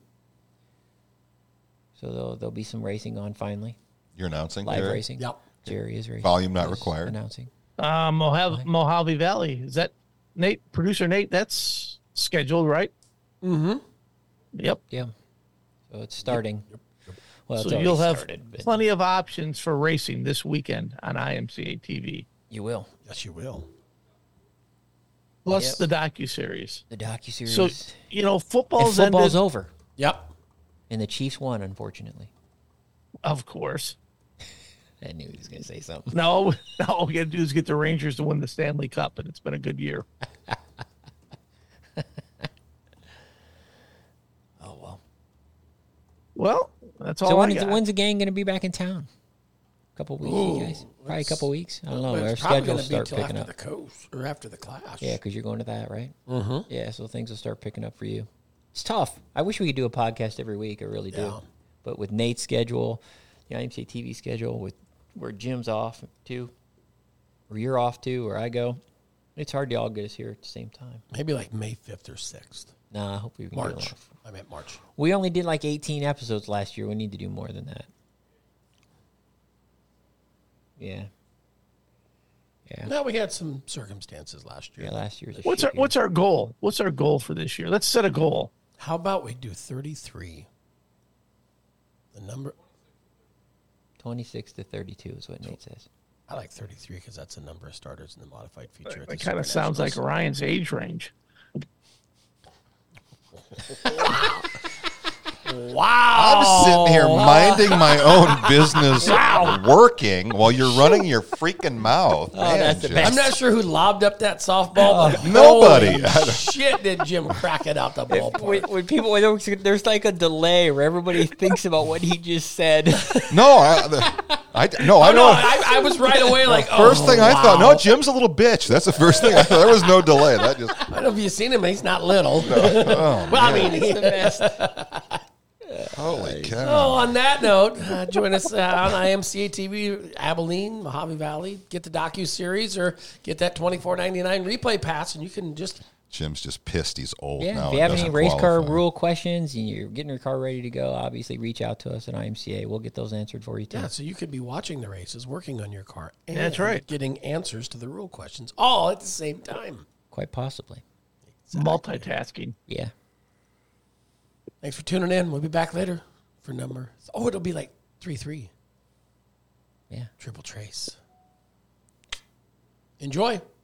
So there'll, there'll be some racing on finally. You're announcing? Live Jerry? racing. Yep. Jerry is racing. Volume not He's required. Announcing. Uh, Mojave, Mojave Valley. Is that Nate, producer Nate? That's scheduled, right? Mm-hmm. Yep. Yeah. So it's starting. Yep. Yep. Well, it's So already you'll have started, but plenty of options for racing this weekend on I M C A T V. you will. Yes, you will. Plus Yep. the docuseries. The docuseries. So, you know, and football's, football's ended, over. Yep. And the Chiefs won, unfortunately. of course. I knew he was going to say something. No, all we got to do is get the Rangers to win the Stanley Cup, and it's been a good year. Oh, well. Well, that's all So I when is, got. when's the gang going to be back in town? A couple weeks, Ooh, you guys? Probably a couple weeks. I don't know. But Our it's probably schedule gonna be start till picking after up. the coast or after the clash. Yeah, because you're going to that, right? Mm-hmm. Yeah, so things will start picking up for you. It's tough. I wish we could do a podcast every week. I really do. Yeah. But with Nate's schedule, the I M C A T V schedule, with where Jim's off too, or you're off too, or I go, it's hard to all get us here at the same time. Maybe like May fifth or sixth. Nah, I hope we can get March. off. I meant March. We only did like eighteen episodes last year. We need to do more than that. Yeah. Yeah. No, we had some circumstances last year. Yeah, last year was a What's shit our year. What's our goal? What's our goal for this year? Let's set a goal. How about we do thirty-three? The number, twenty-six to thirty-two is what Nate says. I like thirty-three because that's the number of starters in the modified feature. at That the kind of Super sounds like Nationals. Ryan's age range. Wow. I'm sitting here minding my own business, working while you're running your freaking mouth. Man, that's the Jim. best. I'm not sure who lobbed up that softball, but Nobody. holy shit, did Jim crack it out the ballpark? When, when people, when there's, there's like a delay where everybody thinks about what he just said. No, I, the, I no, I Oh, no, know. I, I was right away like, First oh, thing I wow. thought, no, Jim's a little bitch. That's the first thing I thought. There was no delay. That just I don't know if you've seen him. He's not little. well, I mean, he, holy oh, cow. on that note, uh, join us uh, on I M C A T V, Abilene, Mojave Valley. Get the docu-series or get that twenty-four ninety-nine replay pass, and you can just... Jim's just pissed. He's old Yeah, now. if you and have any doesn't race car qualify. rule questions and you're getting your car ready to go, obviously reach out to us at I M C A. We'll get those answered for you too. Yeah, so you could be watching the races, working on your car, and That's right. getting answers to the rule questions all at the same time. Quite possibly. Multitasking. Yeah. Thanks for tuning in. We'll be back later for number... Oh, it'll be like three three. Yeah. Triple Trace. Enjoy.